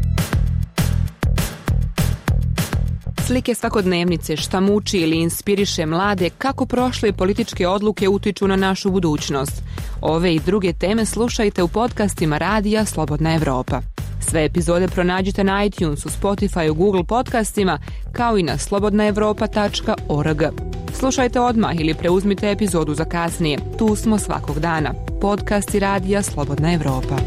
S23: Slike svakodnevnice, šta muči ili inspiriše mlade, kako prošle političke odluke utiču na našu budućnost. Ove i druge teme slušajte u podcastima Radija Slobodna Evropa. Sve epizode pronađite na iTunesu, Spotify, Google podcastima, kao i na slobodna evropa tačka org. Slušajte odmah ili preuzmite epizodu za kasnije. Tu smo svakog dana. Podcasti Radija Slobodna Evropa.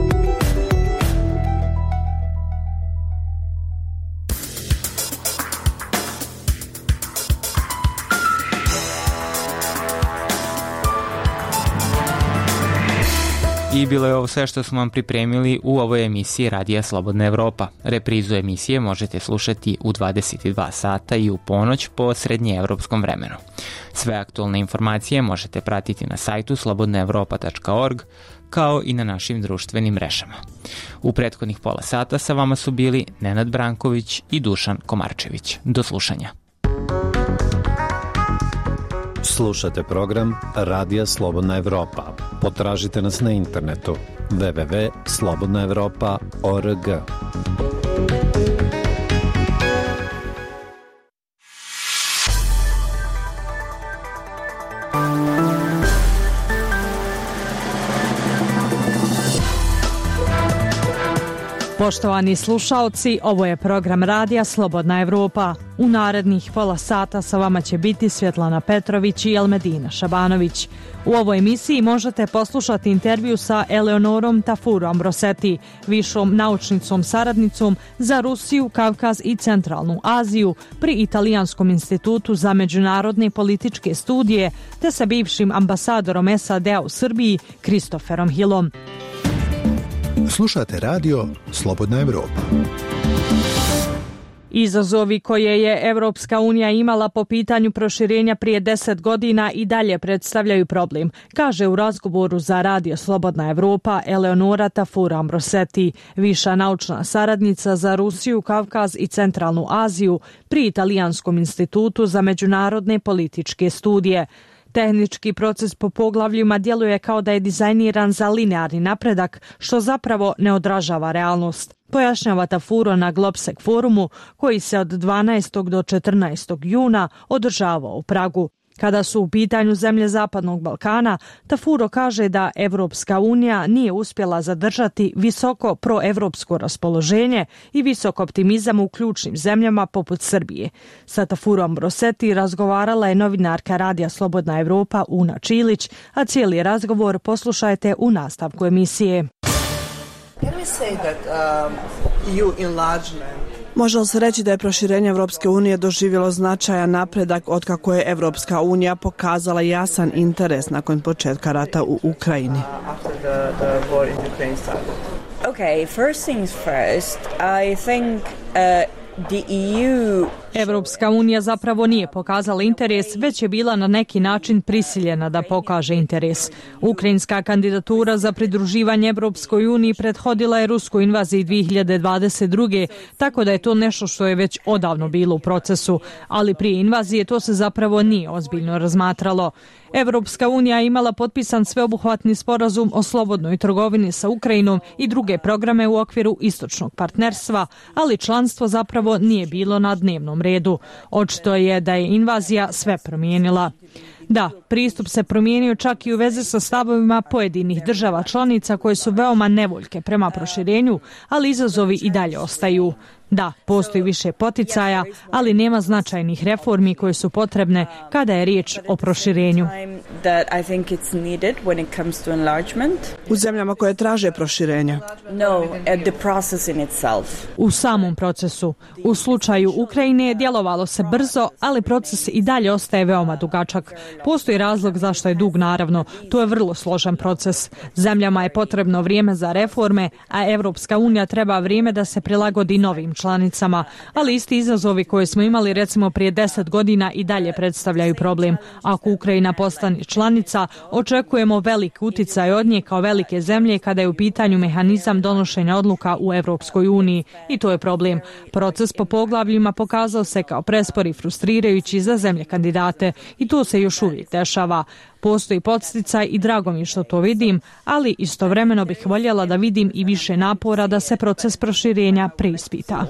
S1: I bilo je ovo sve što smo vam pripremili u ovoj emisiji Radija Slobodna Evropa. Reprizu emisije možete slušati u dvadeset dva sata i u ponoć po srednjeevropskom vremenu. Sve aktualne informacije možete pratiti na sajtu slobodna evropa tačka org, kao i na našim društvenim mrežama. U prethodnih pola sata sa vama su bili Nenad Branković i Dušan Komarčević. Do slušanja.
S19: Slušate program Radija Slobodna Evropa. Potražite nas na internetu w w w tačka slobodna evropa tačka org.
S2: Poštovani slušaoci, ovo je program Radija Slobodna Evropa. U narednih pola sata sa vama će biti Svjetlana Petrović i Elmedina Šabanović. U ovoj emisiji možete poslušati intervju sa Eleonorom Tafurom Roseti, višom naučnicom saradnicom za Rusiju, Kavkaz i Centralnu Aziju pri Italijanskom institutu za međunarodne političke studije, te sa bivšim ambasadorom S A D-a u Srbiji, Kristoferom Hillom.
S14: Slušate radio Slobodna Evropa.
S2: Izazovi koje je Evropska unija imala po pitanju proširenja prije deset godina i dalje predstavljaju problem, kaže u razgovoru za Radio Slobodna Evropa Eleonora Tafura Roseti, viša naučna saradnica za Rusiju, Kavkaz i Centralnu Aziju pri Italijanskom institutu za međunarodne političke studije. Tehnički proces po poglavljima djeluje kao da je dizajniran za linearni napredak, što zapravo ne odražava realnost. Pojašnjava Tafuro na Globsec forumu koji se od dvanaestog do četrnaestog juna održavao u Pragu. Kada su u pitanju zemlje Zapadnog Balkana, Tafuro kaže da Evropska unija nije uspjela zadržati visoko proevropsko raspoloženje i visok optimizam u ključnim zemljama poput Srbije. Sa Tafurom Roseti razgovarala je novinarka Radija Slobodna Evropa Una Čilić, a cijeli razgovor poslušajte u nastavku emisije.
S3: Može li se reći da je proširenje Evropske unije doživjelo značajan napredak otkako je Evropska unija pokazala jasan interes nakon početka rata u Ukrajini?
S7: Okay, first things first, I think uh, the E U...
S2: Evropska unija zapravo nije pokazala interes, već je bila na neki način prisiljena da pokaže interes. Ukrajinska kandidatura za pridruživanje Evropskoj uniji prethodila je ruskoj invaziji dvije hiljade dvadeset druge. tako da je to nešto što je već odavno bilo u procesu, ali prije invazije to se zapravo nije ozbiljno razmatralo. Evropska unija je imala potpisan sveobuhvatni sporazum o slobodnoj trgovini sa Ukrajinom i druge programe u okviru istočnog partnerstva, ali članstvo zapravo nije bilo na dnevnom redu. Očito je da je invazija sve promijenila. Da, pristup se promijenio čak i u vezi sa stavovima pojedinih država članica koje su veoma nevoljke prema proširenju, ali izazovi i dalje ostaju. Da, postoji više poticaja, ali nema značajnih reformi koje su potrebne kada je riječ o proširenju.
S3: U zemljama koje traže proširenje?
S2: U samom procesu. U slučaju Ukrajine djelovalo se brzo, ali proces i dalje ostaje veoma dugačak. Postoji razlog zašto je dug, naravno. To je vrlo složen proces. Zemljama je potrebno vrijeme za reforme, a Evropska unija treba vrijeme da se prilagodi novim članicama, ali isti izazovi koje smo imali recimo prije deset godina i dalje predstavljaju problem. Ako Ukrajina postane članica, očekujemo velik uticaj od nje kao velike zemlje kada je u pitanju mehanizam donošenja odluka u Evropskoj uniji i to je problem. Proces po poglavljima pokazao se kao prespor i frustrirajući za zemlje kandidate i to se još uvijek dešava. Postoji podsticaj i drago mi što to vidim, ali istovremeno bih voljela da vidim i više napora da se proces proširenja preispita.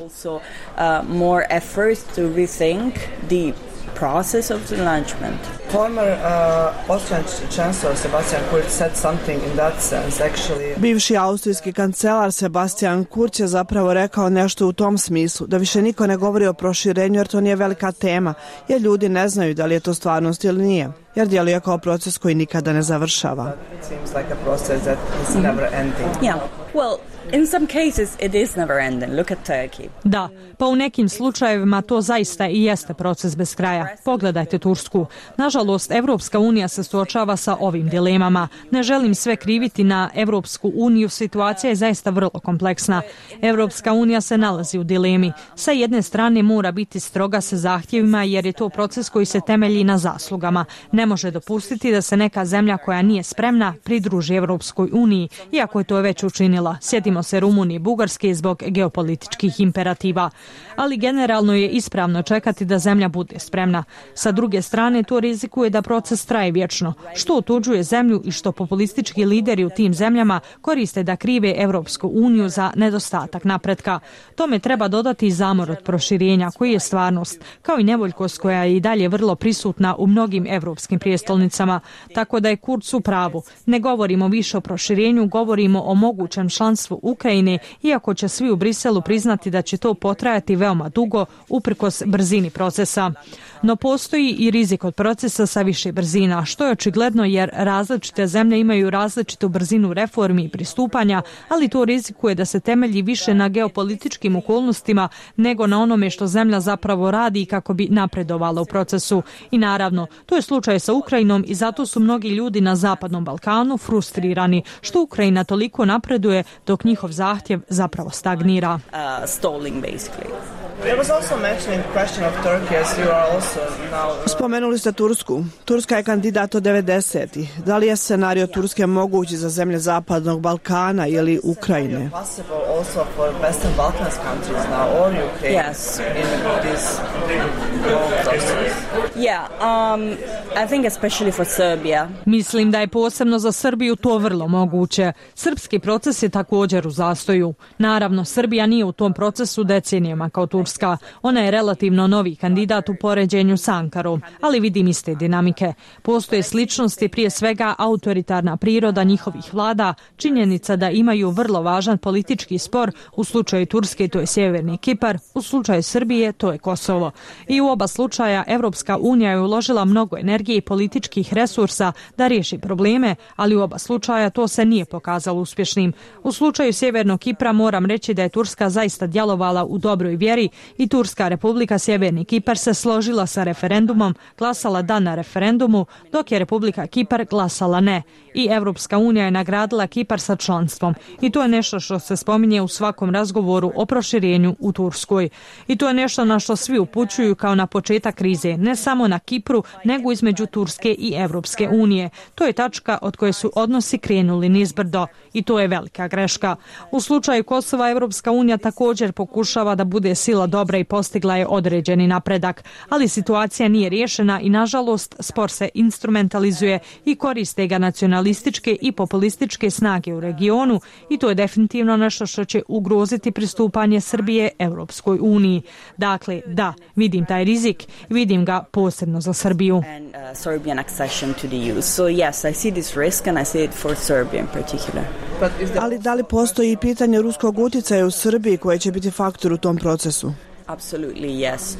S7: Process of enlargement.
S3: Former uh, Austrian Chancellor Sebastian Kurz said something in that sense actually. Bivši austrijski kancelar Sebastian Kurz je zapravo rekao nešto u tom smislu, da više niko ne govori o proširenju jer to nije velika tema, jer ljudi ne znaju da li je to stvarnost ili nije, jer djeluje kao proces koji nikada ne završava. It seems like a process that is never ending.
S7: Yeah. Well, In some cases it is never ending. Look at Turkey.
S2: Da, pa u nekim slučajevima to zaista i jeste proces bez kraja. Pogledajte Tursku. Nažalost, Evropska unija se suočava sa ovim dilemama. Ne želim sve kriviti na Evropsku uniju, situacija je zaista vrlo kompleksna. Evropska unija se nalazi u dilemi. Sa jedne strane mora biti stroga sa zahtjevima jer je to proces koji se temelji na zaslugama. Ne može dopustiti da se neka zemlja koja nije spremna pridruži Evropskoj uniji, iako je to već učinila. Sjetimo se Rumunije i Bugarske zbog geopolitičkih imperativa. Ali generalno je ispravno čekati da zemlja bude spremna. Sa druge strane, to rizikuje da proces traje vječno, što otuđuje zemlju i što populistički lideri u tim zemljama koriste da krive Evropsku uniju za nedostatak napretka. Tome treba dodati i zamor od proširenja, koji je stvarnost, kao i nevoljkost koja je i dalje vrlo prisutna u mnogim evropskim prijestolnicama. Tako da je Kurz u pravu. Ne govorimo više o proširenju, govorimo o mogućem članstvu Ukrajine, iako će svi u Briselu priznati da će to potrajati veoma dugo, uprkos brzini procesa. No postoji i rizik od procesa sa više brzina, što je očigledno jer različite zemlje imaju različitu brzinu reformi i pristupanja, ali to rizikuje da se temelji više na geopolitičkim okolnostima nego na onome što zemlja zapravo radi kako bi napredovala u procesu. I naravno, to je slučaj sa Ukrajinom i zato su mnogi ljudi na Zapadnom Balkanu frustrirani što Ukrajina toliko napreduje dok njihov zahtjev zapravo stagnira.
S7: Uh, stalling basically.
S3: Spomenuli ste Tursku. Turska je kandidat od devedesetih. Da li je scenario Turske mogući za zemlje Zapadnog Balkana ili Ukrajine?
S7: Yes. Yeah, um, I think especially for Serbia.
S2: Mislim da je posebno za Srbiju to vrlo moguće. Srpski proces je također u zastoju. Naravno, Srbija nije u tom procesu decenijama kao Turska. Ona je relativno novi kandidat u poređenju s Ankarom, ali vidim iste dinamike. Postoje sličnosti, prije svega autoritarna priroda njihovih vlada, činjenica da imaju vrlo važan politički spor, u slučaju Turske to je Sjeverni Kipar, u slučaju Srbije to je Kosovo. I u oba slučaja Evropska unija je uložila mnogo energije i političkih resursa da riješi probleme, ali u oba slučaja to se nije pokazalo uspješnim. U slučaju Sjevernog Kipra moram reći da je Turska zaista djelovala u dobroj vjeri i Turska Republika Sjeverni Kipar se složila sa referendumom, glasala da na referendumu, dok je Republika Kipar glasala ne. I Evropska unija je nagradila Kipar sa članstvom. I to je nešto što se spominje u svakom razgovoru o proširenju u Turskoj. I to je nešto na što svi upućuju kao na početak krize, ne samo na Kipru, nego između Turske i Evropske unije. To je tačka od koje su odnosi krenuli nizbrdo i to je velika greška. U slučaju Kosova Evropska unija također pokušava da bude sila dobra i postigla je određeni napredak, ali situacija nije riješena i nažalost spor se instrumentalizuje i koriste ga nacionalističke i populističke snage u regionu i to je definitivno nešto što će ugroziti pristupanje Srbije Evropskoj uniji. Dakle, da, vidim taj rizik, vidim ga posebno za Srbiju.
S7: And uh, Serbian accession to the E U. So yes, I see this risk and I see it for Serbia in particular.
S3: Ali da li postoji pitanje ruskog utjecaja u Srbiji koje će biti faktor u tom procesu?
S7: Absolutely yes.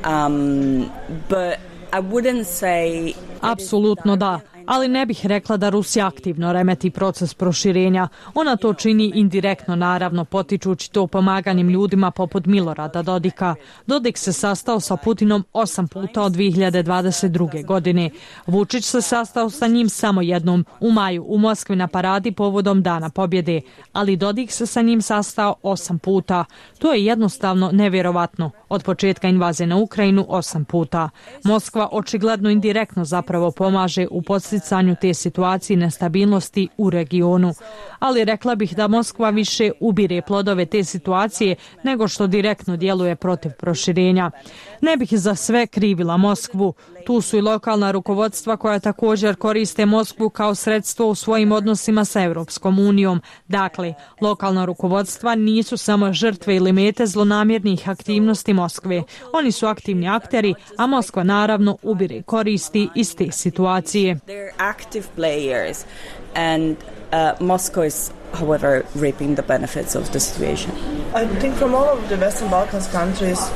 S7: Um, but I wouldn't say...
S2: Apsolutno da. Ali ne bih rekla da Rusija aktivno remeti proces proširenja. Ona to čini indirektno, naravno, potičući to pomaganjem ljudima poput Milorada Dodika. Dodik se sastao sa Putinom osam puta od dvije hiljade dvadeset druge. godine. Vučić se sastao sa njim samo jednom, u maju, u Moskvi na paradi povodom Dana pobjede. Ali Dodik se sa njim sastao osam puta. To je jednostavno nevjerovatno. Od početka invazije na Ukrajinu osam puta. Moskva očigledno indirektno zapravo pomaže u podsticanju te situacije nestabilnosti u regionu. Ali rekla bih da Moskva više ubire plodove te situacije nego što direktno djeluje protiv proširenja. Ne bih za sve krivila Moskvu. Tu su i lokalna rukovodstva koja također koriste Moskvu kao sredstvo u svojim odnosima sa Europskom unijom. Dakle, lokalna rukovodstva nisu samo žrtve ili mete zlonamjernih aktivnosti Moskve. Oni su aktivni akteri, a Moskva naravno ubire koristi iz te situacije.
S7: They're active players and uh, Moscow is however reaping the benefits of the situation.
S3: I think from all of the Western Balkans countries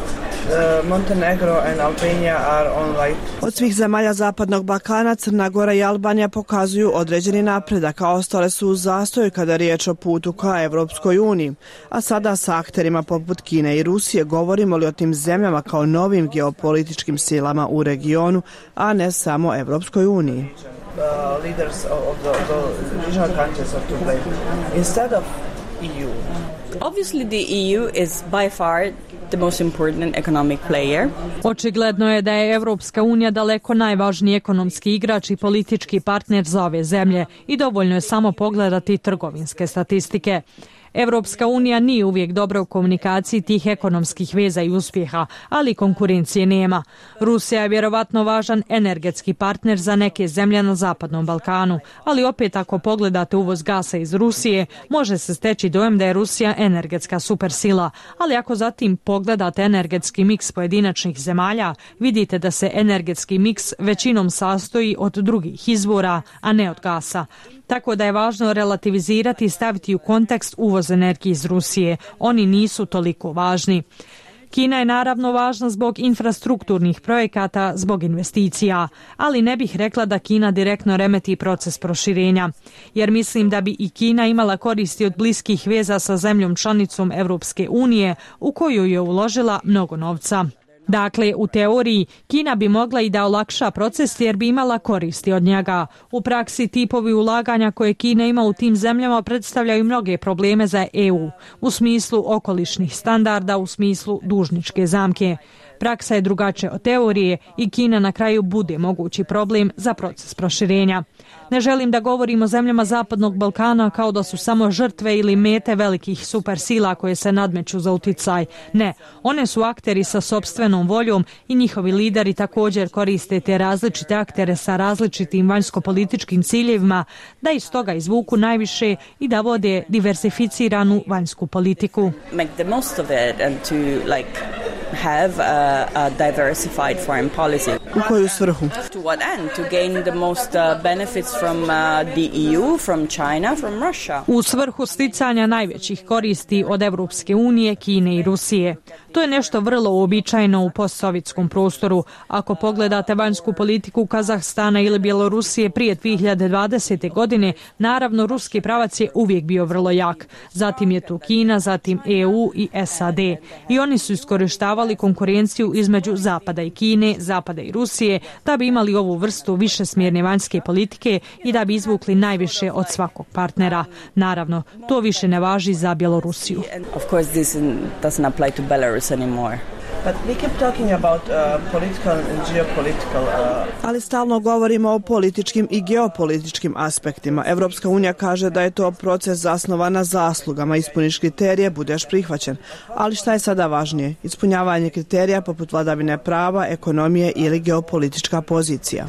S3: uh, Montenegro and Albania are on like... Od svih zemalja Zapadnog Balkana, Crna Gora i Albanija pokazuju određeni napredak, a ostale su u zastoju kada je riječ o putu ka Evropskoj uniji. A sada sa akterima poput Kine i Rusije govorimo li o tim zemljama kao novim geopolitičkim silama u regionu, a ne samo Evropskoj uniji. Uh, leaders of the, the regional countries are to blame instead of E U.
S7: Obviously the E U is by far the most important economic player.
S2: Očigledno je da je Evropska unija daleko najvažniji ekonomski igrač i politički partner za ove zemlje i dovoljno je samo pogledati trgovinske statistike. Evropska unija nije uvijek dobra u komunikaciji tih ekonomskih veza i uspjeha, ali konkurencije nema. Rusija je vjerovatno važan energetski partner za neke zemlje na Zapadnom Balkanu, ali opet ako pogledate uvoz gasa iz Rusije, može se steći dojam da je Rusija energetska supersila, ali ako zatim pogledate energetski miks pojedinačnih zemalja, vidite da se energetski miks većinom sastoji od drugih izvora, a ne od gasa. Tako da je važno relativizirati i staviti u kontekst uvoz energije iz Rusije. Oni nisu toliko važni. Kina je naravno važna zbog infrastrukturnih projekata, zbog investicija, ali ne bih rekla da Kina direktno remeti proces proširenja, jer mislim da bi i Kina imala koristi od bliskih veza sa zemljom članicom Evropske unije u koju je uložila mnogo novca. Dakle, u teoriji, Kina bi mogla i da olakša proces jer bi imala koristi od njega. U praksi tipovi ulaganja koje Kina ima u tim zemljama predstavljaju mnoge probleme za E U, u smislu okolišnih standarda, u smislu dužničke zamke. Praksa je drugačija od teorije i Kina na kraju bude mogući problem za proces proširenja. Ne želim da govorim o zemljama Zapadnog Balkana kao da su samo žrtve ili mete velikih supersila koje se nadmeću za uticaj. Ne, one su akteri sa sopstvenom voljom i njihovi lideri također koriste te različite aktere sa različitim vanjsko-političkim ciljevima da iz toga izvuku najviše i da vode diversificiranu vanjsku politiku.
S7: Make the most of it and to like have a, a diversified foreign policy.
S3: U koju svrhu?
S7: To what end? To gain the most uh, benefits from uh, the E U, from China, from Russia.
S2: U svrhu sticanja najvećih koristi od Evropske unije, Kine i Rusije. To je nešto vrlo uobičajeno u postsovjetskom prostoru. Ako pogledate vanjsku politiku Kazahstana ili Bjelorusije prije dvije hiljade dvadesete. godine, naravno ruski pravac je uvijek bio vrlo jak. Zatim je tu Kina, zatim E U i S A D. I oni su iskorištavali konkurenciju između Zapada i Kine, Zapada i Rusije, da bi imali ovu vrstu višesmjerne vanjske politike i da bi izvukli najviše od svakog partnera. Naravno, to više ne važi za Bjelorusiju.
S7: Of course this doesn't apply to Belarus anymore.
S3: But we keep talking about uh, political and geopolitical. Uh... Ali stalno govorimo o političkim i geopolitičkim aspektima. Evropska unija kaže da je to proces zasnovan na zaslugama. Ispuniš kriterije, budeš prihvaćen. Ali šta je sada važnije? Ispunjavanje kriterija poput vladavine prava, ekonomije ili geopolitička pozicija?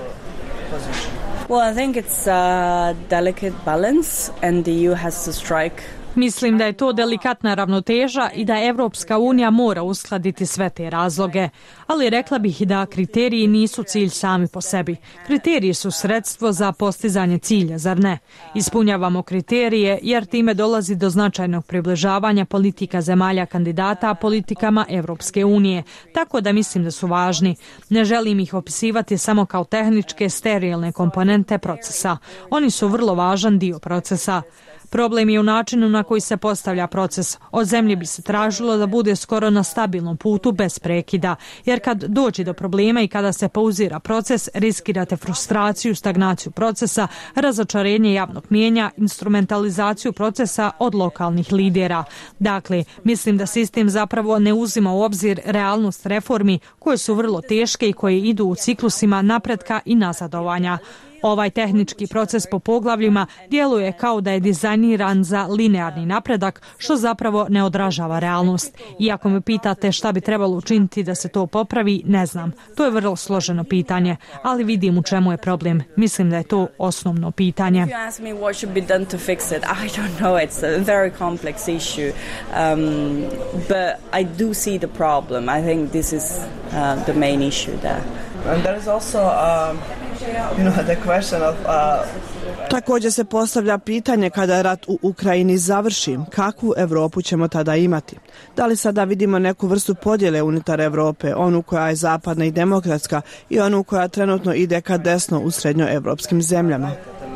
S7: Well, I think it's a delicate balance and the E U has to strike.
S2: Mislim da je to delikatna ravnoteža i da Evropska unija mora uskladiti sve te razloge. Ali rekla bih i da kriteriji nisu cilj sami po sebi. Kriteriji su sredstvo za postizanje cilja, zar ne? Ispunjavamo kriterije jer time dolazi do značajnog približavanja politika zemalja kandidata politikama Evropske unije. Tako da mislim da su važni. Ne želim ih opisivati samo kao tehničke, sterilne komponente procesa. Oni su vrlo važan dio procesa. Problem je u načinu na koji se postavlja proces. Od zemlje bi se tražilo da bude skoro na stabilnom putu bez prekida, jer kad dođe do problema i kada se pauzira proces, riskirate frustraciju, stagnaciju procesa, razočarenje javnog mijenja, instrumentalizaciju procesa od lokalnih lidera. Dakle, mislim da sistem zapravo ne uzima u obzir realnost reformi koje su vrlo teške i koje idu u ciklusima napretka i nazadovanja. Ovaj tehnički proces po poglavljima djeluje kao da je dizajniran za linearni napredak, što zapravo ne odražava realnost. Iako me pitate šta bi trebalo učiniti da se to popravi, ne znam. To je vrlo složeno pitanje, ali vidim u čemu je problem. Mislim da je to osnovno pitanje.
S7: If you ask me what should be done to fix it, I don't know. It's a very complex issue. Um, but I do see the problem. I think this is uh, the main issue there.
S3: And there is also um... you know, the question of uh, Također se postavlja pitanje kada rat u Ukrajini završi, kakvu Europu ćemo tada imati? Da li sada vidimo neku vrstu podjele unutar Europe, onu koja je zapadna i demokratska i onu koja trenutno ide ka desno u srednjoevropskim zemljama?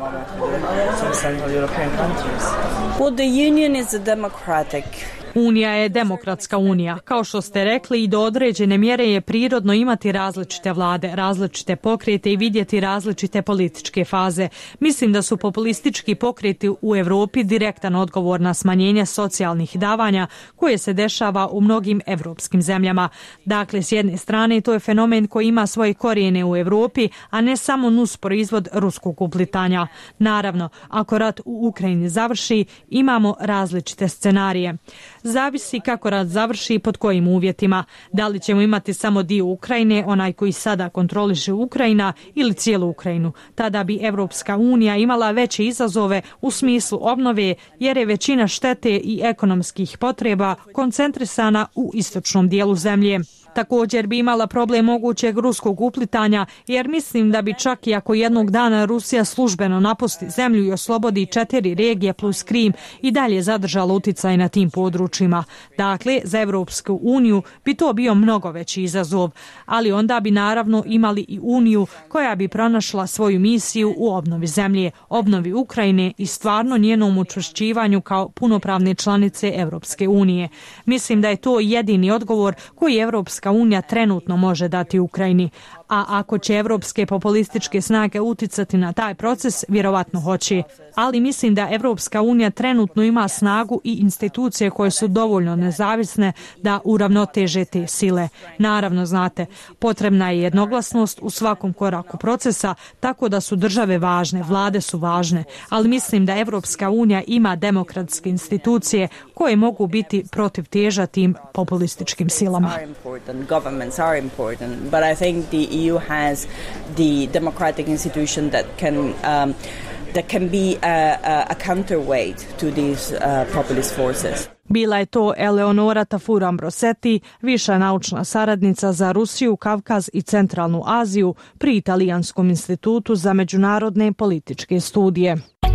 S7: Well, the union is a democratic
S2: Unija je demokratska unija. Kao što ste rekli, i do određene mjere je prirodno imati različite vlade, različite pokrete i vidjeti različite političke faze. Mislim da su populistički pokreti u Europi direktan odgovor na smanjenje socijalnih davanja koje se dešava u mnogim evropskim zemljama. Dakle, s jedne strane, to je fenomen koji ima svoje korijene u Europi, a ne samo nus proizvod ruskog uplitanja. Naravno, ako rat u Ukrajini završi, imamo različite scenarije. Zavisi kako rat završi i pod kojim uvjetima. Da li ćemo imati samo dio Ukrajine, onaj koji sada kontroliše Ukrajina, ili cijelu Ukrajinu. Tada bi Evropska unija imala veće izazove u smislu obnove, jer je većina štete i ekonomskih potreba koncentrisana u istočnom dijelu zemlje. Također bi imala problem mogućeg ruskog uplitanja, jer mislim da bi čak i ako jednog dana Rusija službeno napusti zemlju i oslobodi četiri regije plus Krim, i dalje zadržala uticaj na tim područjima. Dakle, za Evropsku uniju bi to bio mnogo veći izazov, ali onda bi naravno imali i uniju koja bi pronašla svoju misiju u obnovi zemlje, obnovi Ukrajine i stvarno njenom učvršćivanju kao punopravne članice Evropske unije. Mislim da je to jedini odgovor koji Evropska unija trenutno može dati Ukrajini, a ako će evropske populističke snage uticati na taj proces, vjerovatno hoće. Ali mislim da Evropska unija trenutno ima snagu i institucije koje su dovoljno nezavisne da uravnoteže te sile. Naravno, znate, potrebna je jednoglasnost u svakom koraku procesa, tako da su države važne, vlade su važne, ali mislim da Evropska unija ima demokratske institucije koje mogu biti protiv teža tim populističkim silama.
S7: Governments are important, but I think the E U has the democratic institution that can um, that can be a, a counterweight to these uh, populist forces.
S2: Bila je to Eleonora Tafur-Ambrosetti, viša naučna saradnica za Rusiju, Kavkaz i Centralnu Aziju pri Italijanskom institutu za međunarodne političke studije.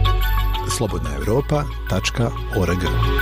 S14: slobodna europa tačka org.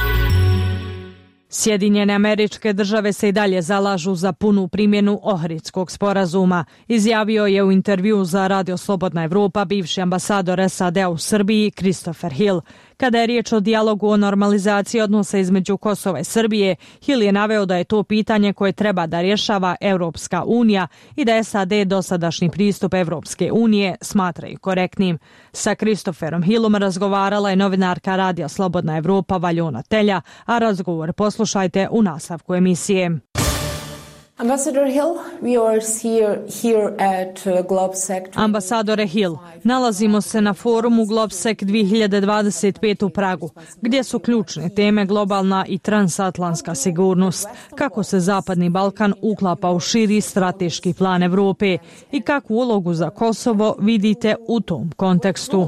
S2: Sjedinjene Američke Države se i dalje zalažu za punu primjenu Ohridskog sporazuma, izjavio je u intervju za Radio Slobodna Evropa bivši ambasador S A D-a u Srbiji Christopher Hill. Kada je riječ o dijalogu o normalizaciji odnosa između Kosova i Srbije, Hill je naveo da je to pitanje koje treba da rješava Evropska unija i da S A D dosadašnji pristup Evropske unije smatraju korektnim. Sa Christopherom Hillom razgovarala je novinarka Radija Slobodna Evropa Valjona Telja, a razgovor poslušajte u nastavku emisije.
S4: Ambassador Hill, we are here, here at GlobSec.
S2: Ambasadore Hill, nalazimo se na forumu GlobSec dvije hiljade dvadeset pet u Pragu, gdje su ključne teme globalna i transatlantska sigurnost, kako se Zapadni Balkan uklapa u širi strateški plan Evrope i kakvu ulogu za Kosovo vidite u tom kontekstu.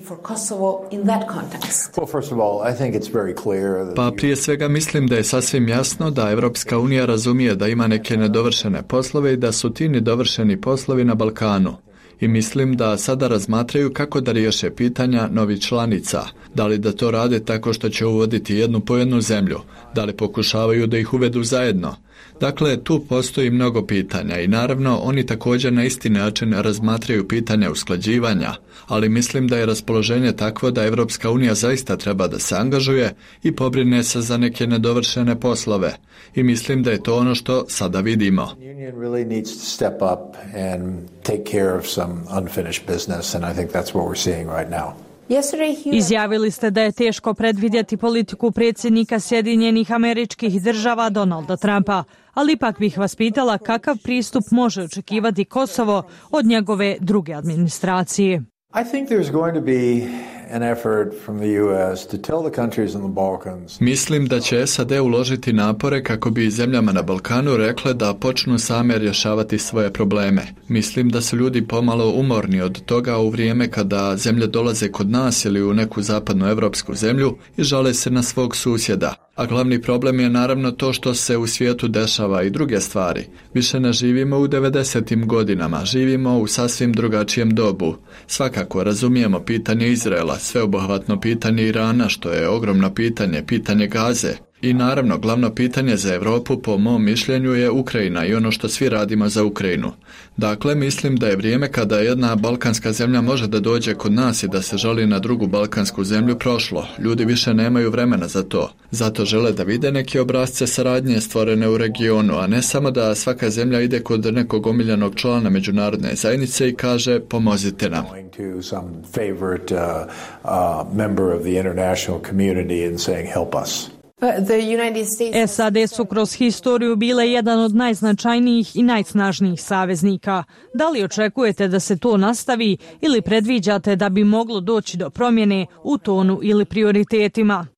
S8: Pa prije svega mislim da je sasvim jasno da Evropska unija razumije da ima neke nedovršene poslove i da su ti nedovršeni poslovi na Balkanu. I mislim da sada razmatraju kako da riješe pitanja novih članica. Da li da to rade tako što će uvoditi jednu po jednu zemlju, da li pokušavaju da ih uvedu zajedno. Dakle, tu postoji mnogo pitanja i naravno oni također na isti način razmatraju pitanja usklađivanja, ali mislim da je raspoloženje takvo da Evropska unija zaista treba da se angažuje i pobrine se za neke nedovršene poslove. I mislim da je to ono što sada vidimo.
S2: Izjavili ste da je teško predvidjeti politiku predsjednika Sjedinjenih Američkih Država Donalda Trumpa, ali ipak bih vas pitala kakav pristup može očekivati Kosovo od njegove druge administracije.
S8: Mislim da će S A D uložiti napore kako bi zemljama na Balkanu rekle da počnu same rješavati svoje probleme. Mislim da su ljudi pomalo umorni od toga u vrijeme kada zemlje dolaze kod nas ili u neku zapadnoevropsku zemlju i žale se na svog susjeda. A glavni problem je naravno to što se u svijetu dešava i druge stvari. Više ne živimo u devedesetim godinama, živimo u sasvim drugačijem dobu. Svakako razumijemo pitanje Izraela, sveobuhvatno pitanje Irana, što je ogromno pitanje, pitanje Gaze. I naravno, glavno pitanje za Europu, po mom mišljenju, je Ukrajina i ono što svi radimo za Ukrajinu. Dakle, mislim da je vrijeme kada jedna balkanska zemlja može da dođe kod nas i da se žali na drugu balkansku zemlju prošlo. Ljudi više nemaju vremena za to. Zato žele da vide neke obrazce saradnje stvorene u regionu, a ne samo da svaka zemlja ide kod nekog omiljenog člana međunarodne zajednice i kaže pomozite nam.
S2: S A D su kroz historiju bile jedan od najznačajnijih i najsnažnijih saveznika. Da li očekujete da se to nastavi ili predviđate da bi moglo doći do promjene u tonu ili prioritetima?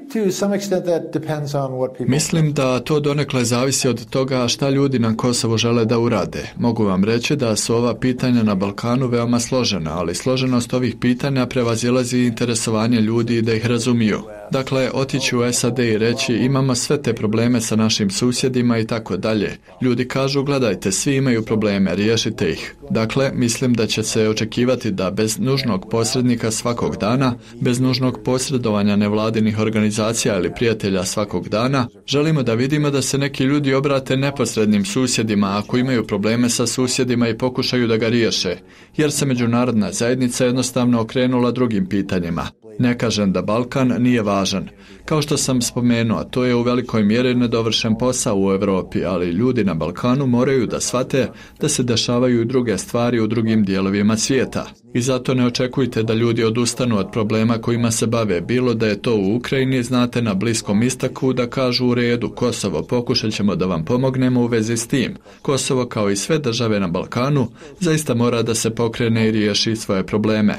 S8: Mislim da to donekle zavisi od toga šta ljudi na Kosovu žele da urade. Mogu vam reći da su ova pitanja na Balkanu veoma složena, ali složenost ovih pitanja prevazilazi interesovanje ljudi da ih razumiju. Dakle, otići u S A D i reći imamo sve te probleme sa našim susjedima i tako dalje. Ljudi kažu gledajte, svi imaju probleme, riješite ih. Dakle, mislim da će se očekivati da bez nužnog posrednika svakog dana, bez nužnog posredovanja nevladinih organizacija ili prijatelja svakog dana, želimo da vidimo da se neki ljudi obrate neposrednim susjedima ako imaju probleme sa susjedima i pokušaju da ga riješe, jer se međunarodna zajednica jednostavno okrenula drugim pitanjima. Ne kažem da Balkan nije važan. Kao što sam spomenuo, to je u velikoj mjeri nedovršen posao u Europi, ali ljudi na Balkanu moraju da shvate da se dešavaju i druge stvari u drugim dijelovima svijeta. I zato ne očekujte da ljudi odustanu od problema kojima se bave, bilo da je to u Ukrajini, znate, na Bliskom istoku, da kažu u redu, Kosovo, pokušat ćemo da vam pomognemo u vezi s tim. Kosovo, kao i sve države na Balkanu, zaista mora da se pokrene i riješi svoje probleme.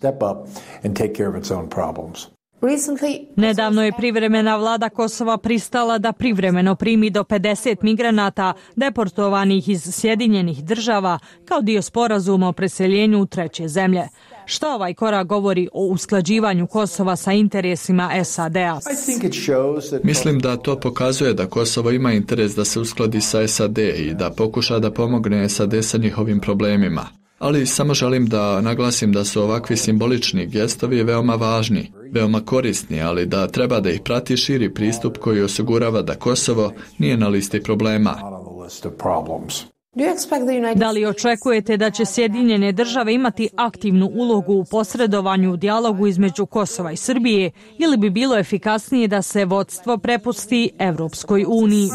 S2: Nedavno je privremena vlada Kosova pristala da privremeno primi do pedeset migranata deportovanih iz Sjedinjenih država kao dio sporazuma o preseljenju u treće zemlje. Što ovaj korak govori o usklađivanju Kosova sa interesima S A D-a?
S8: Mislim da to pokazuje da Kosovo ima interes da se uskladi sa S A D i da pokuša da pomogne S A D sa njihovim problemima. Ali samo želim da naglasim da su ovakvi simbolični gestovi veoma važni, veoma korisni, ali da treba da ih prati širi pristup koji osigurava da Kosovo nije na listi problema.
S2: Da li očekujete da će Sjedinjene države imati aktivnu ulogu u posredovanju u dijalogu između Kosova i Srbije ili bi bilo efikasnije da se vodstvo prepusti Evropskoj uniji?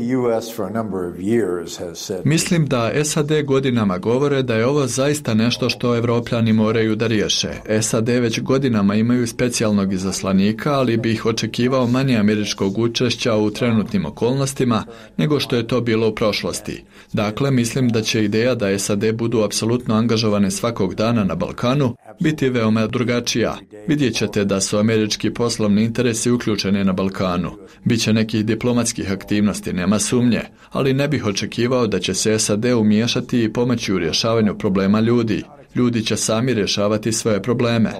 S8: Mislim da S A D godinama govore da je ovo zaista nešto što Evropljani moraju da riješe. S A D već godinama imaju specijalnog izaslanika, ali bi ih očekivao manje američkog učešća u trenutnim okolnostima nego što je to bilo u prošlosti. Dakle, mislim da će ideja da S A D budu apsolutno angažovane svakog dana na Balkanu biti veoma drugačija. Vidjet ćete da su američki poslovni interesi uključeni na Balkanu. Biće nekih diplomatskih aktivnosti, nema sumnje, ali ne bih očekivao da će se S A D umiješati i pomoći u rješavanju problema ljudi. Ljudi će sami rješavati svoje probleme.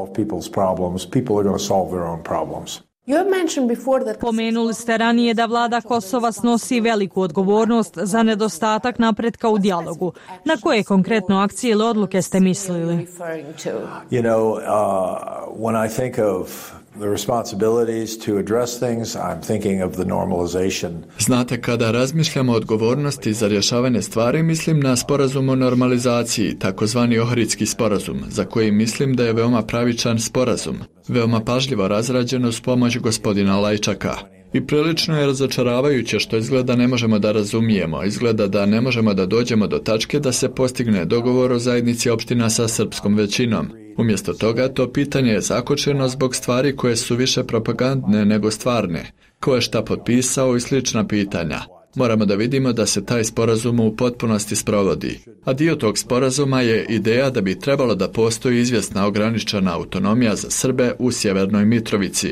S2: Pomenuli ste ranije da vlada Kosova snosi veliku odgovornost za nedostatak napretka u dijalogu. Na koje konkretno akcije ili odluke ste mislili?
S10: You know, uh, when I think of the responsibilities to address things, I'm thinking of the normalization.
S8: Znate, kada razmišljamo o odgovornosti za rješavanje stvari, mislim na sporazum o normalizaciji, takozvani Ohridski sporazum, za koji mislim da je veoma pravičan sporazum, veoma pažljivo razrađen uz pomoć gospodina Lajčaka. I prilično je razočaravajuće što izgleda ne možemo da razumijemo, izgleda da ne možemo da dođemo do tačke da se postigne dogovor o zajednici opština sa srpskom većinom. Umjesto toga, to pitanje je zakočeno zbog stvari koje su više propagandne nego stvarne, ko je šta potpisao i slična pitanja. Moramo da vidimo da se taj sporazum u potpunosti sprovodi. A dio tog sporazuma je ideja da bi trebalo da postoji izvjesna ograničena autonomija za Srbe u Sjevernoj Mitrovici. To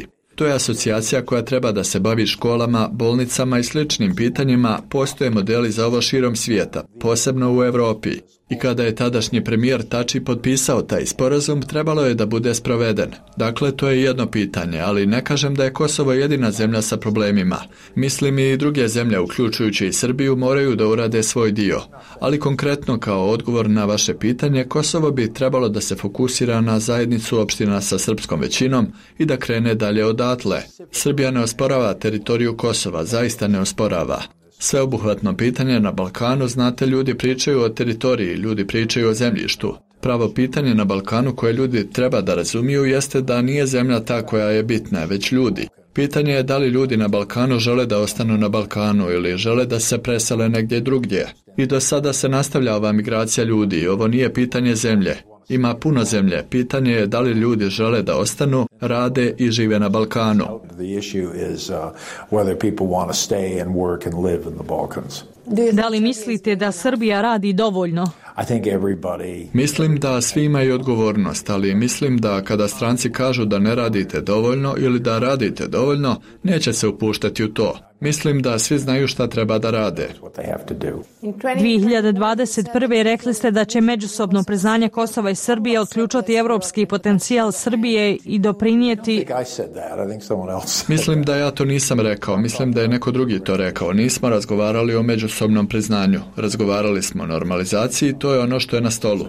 S8: To je asocijacija koja treba da se bavi školama, bolnicama i sličnim pitanjima. Postoje modeli za ovo širom svijeta, posebno u Europi. I kada je tadašnji premijer Tači potpisao taj sporazum, trebalo je da bude sproveden. Dakle, to je jedno pitanje, ali ne kažem da je Kosovo jedina zemlja sa problemima. Mislim i druge zemlje, uključujući i Srbiju, moraju da urade svoj dio. Ali konkretno kao odgovor na vaše pitanje, Kosovo bi trebalo da se fokusira na zajednicu opština sa srpskom većinom i da krene dalje odatle. Srbija ne osporava teritoriju Kosova, zaista ne osporava. Sveobuhvatno pitanje na Balkanu, znate, ljudi pričaju o teritoriji, ljudi pričaju o zemljištu. Pravo pitanje na Balkanu koje ljudi treba da razumiju jeste da nije zemlja ta koja je bitna, već ljudi. Pitanje je da li ljudi na Balkanu žele da ostanu na Balkanu ili žele da se presele negdje drugdje. I do sada se nastavlja ova migracija ljudi, ovo nije pitanje zemlje. Ima puno zemlje. Pitanje je da li ljudi žele da ostanu, rade i žive na Balkanu.
S2: Da li mislite da Srbija radi dovoljno?
S8: Mislim da svi imaju odgovornost, ali mislim da kada stranci kažu da ne radite dovoljno ili da radite dovoljno, neće se upuštati u to. Mislim da svi znaju šta treba da rade.
S2: dvije hiljade dvadeset prve. rekli ste da će međusobno priznanje Kosova i Srbije otključati evropski potencijal Srbije i doprinijeti...
S8: Mislim da ja to nisam rekao, mislim da je neko drugi to rekao. Nismo razgovarali o međusobnom priznanju. Razgovarali smo o normalizaciji, to je ono što je na stolu.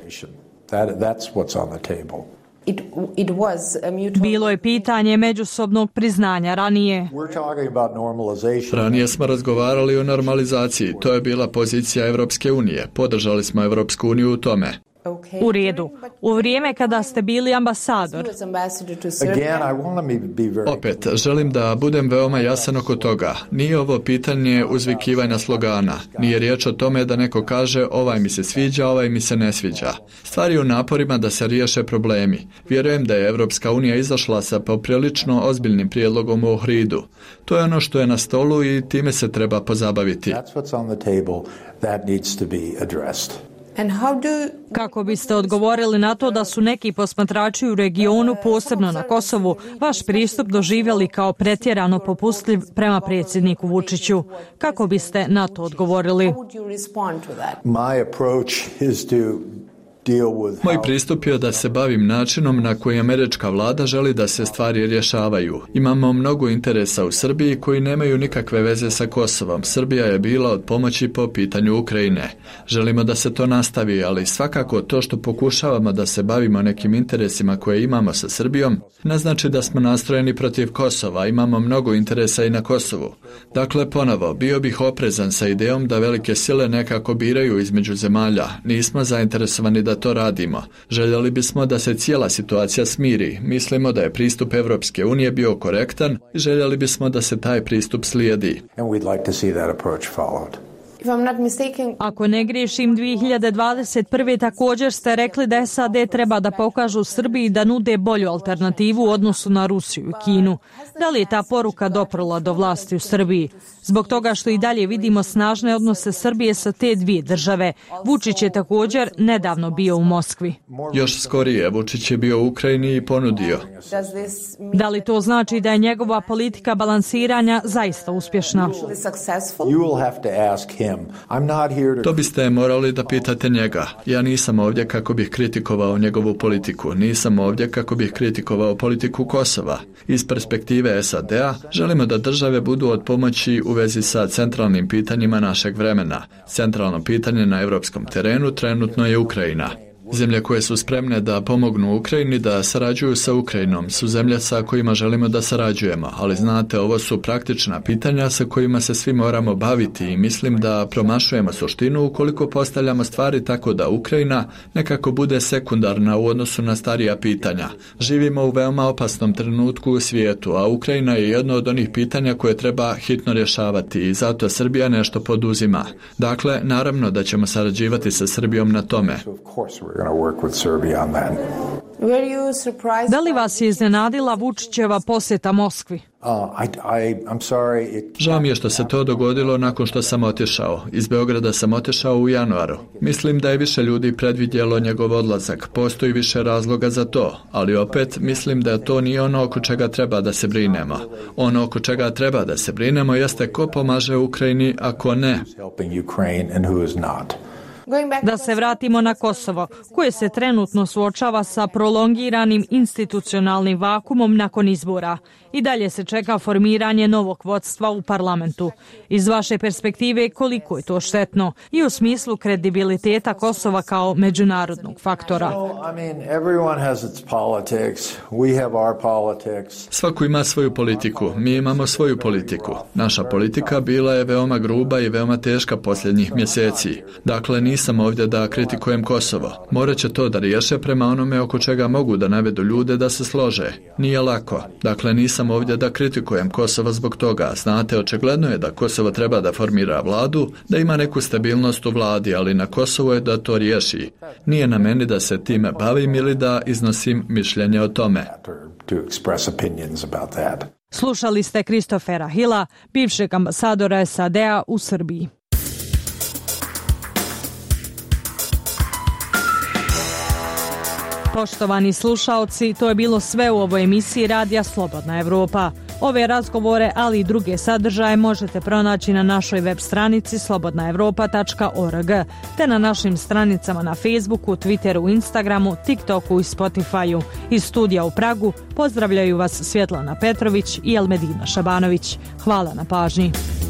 S4: It, it was a mutual...
S2: Bilo je pitanje međusobnog priznanja ranije.
S8: Ranije smo razgovarali o normalizaciji. To je bila pozicija Evropske unije. Podržali smo Evropsku uniju u tome.
S2: U redu. U vrijeme kada ste bili ambasador.
S8: Opet, želim da budem veoma jasan oko toga. Nije ovo pitanje uzvikivanja slogana. Nije riječ o tome da neko kaže ovaj mi se sviđa, ovaj mi se ne sviđa. Stvar je u naporima da se riješe problemi. Vjerujem da je Evropska unija izašla sa poprilično ozbiljnim prijedlogom u Ohridu. To je ono što je na stolu i time se treba pozabaviti.
S2: Kako biste odgovorili na to da su neki posmatrači u regionu, posebno na Kosovu, vaš pristup doživjeli kao pretjerano popustljiv prema predsjedniku Vučiću? Kako biste na to odgovorili?
S8: Moj pristup je da se bavim načinom na koji američka vlada želi da se stvari rješavaju. Imamo mnogo interesa u Srbiji koji nemaju nikakve veze sa Kosovom. Srbija je bila od pomoći po pitanju Ukrajine. Želimo da se to nastavi, ali svakako to što pokušavamo da se bavimo nekim interesima koje imamo sa Srbijom, ne znači da smo nastrojeni protiv Kosova. Imamo mnogo interesa i na Kosovu. Dakle, ponovo, bio bih oprezan sa idejom da velike sile nekako biraju između zemalja. Nismo zainteresovani da to radimo. Željeli bismo da se cijela situacija smiri. Mislimo da je pristup Evropske unije bio korektan i željeli bismo da se taj pristup slijedi.
S2: Ako ne griješim, dvije hiljade dvadeset prve. također ste rekli da S A D treba da pokažu Srbiji da nude bolju alternativu u odnosu na Rusiju i Kinu. Da li je ta poruka doprla do vlasti u Srbiji? Zbog toga što i dalje vidimo snažne odnose Srbije sa te dvije države. Vučić je također nedavno bio u Moskvi.
S8: Još skorije, Vučić je bio u Ukrajini i ponudio.
S2: Da li to znači da je njegova politika balansiranja zaista uspješna?
S8: To biste morali da pitate njega. Ja nisam ovdje kako bih kritikovao njegovu politiku. Nisam ovdje kako bih kritikovao politiku Kosova. Iz perspektive S A D-a želimo da države budu od pomoći u vezi sa centralnim pitanjima našeg vremena. Centralno pitanje na europskom terenu trenutno je Ukrajina. Zemlje koje su spremne da pomognu Ukrajini da sarađuju sa Ukrajinom su zemlje sa kojima želimo da sarađujemo, ali znate, ovo su praktična pitanja sa kojima se svi moramo baviti i mislim da promašujemo suštinu ukoliko postavljamo stvari tako da Ukrajina nekako bude sekundarna u odnosu na starija pitanja. Živimo u veoma opasnom trenutku u svijetu, a Ukrajina je jedno od onih pitanja koje treba hitno rješavati i zato Srbija nešto poduzima. Dakle, naravno da ćemo sarađivati sa Srbijom na tome.
S10: We're going to work with Serbia on that.
S2: Da li vas je iznenadila Vučićeva posjeta Moskvi?
S10: Uh, I, I, I'm sorry, it...
S8: Žao mi je što se to dogodilo nakon što sam otišao. Iz Beograda sam otišao u januaru. Mislim da je više ljudi predvidjelo njegov odlazak. Postoji više razloga za to, ali opet mislim da to nije ono oko čega treba da se brinemo. Ono oko čega treba da se brinemo jeste ko pomaže Ukrajini, a ko ne.
S2: Da se vratimo na Kosovo, koje se trenutno suočava sa prolongiranim institucionalnim vakumom nakon izbora. I dalje se čeka formiranje novog vodstva u parlamentu. Iz vaše perspektive, koliko je to štetno i u smislu kredibiliteta Kosova kao međunarodnog faktora?
S8: Svako ima svoju politiku. Mi imamo svoju politiku. Naša politika bila je veoma gruba i veoma teška posljednjih mjeseci. Dakle, nisam ovdje da kritikujem Kosovo. Morat će to da riješe prema onome oko čega mogu da navedu ljude da se slože. Nije lako. Dakle, nisam ovdje da kritikujem Kosovo zbog toga. Znate, očigledno je da Kosovo treba da formira vladu, da ima neku stabilnost u vladi, ali na Kosovo je da to riješi. Nije na meni da se time bavim ili da iznosim mišljenje o tome.
S2: Slušali ste Kristofera Hilla, bivšeg ambasadora S A D-a u Srbiji. Poštovani slušaoci, to je bilo sve u ovoj emisiji Radija Slobodna Evropa. Ove razgovore, ali i druge sadržaje možete pronaći na našoj web stranici slobodna evropa tačka org, te na našim stranicama na Facebooku, Twitteru, Instagramu, TikToku i Spotifyu. Iz studija u Pragu pozdravljaju vas Svjetlana Petrović i Elmedina Šabanović. Hvala na pažnji.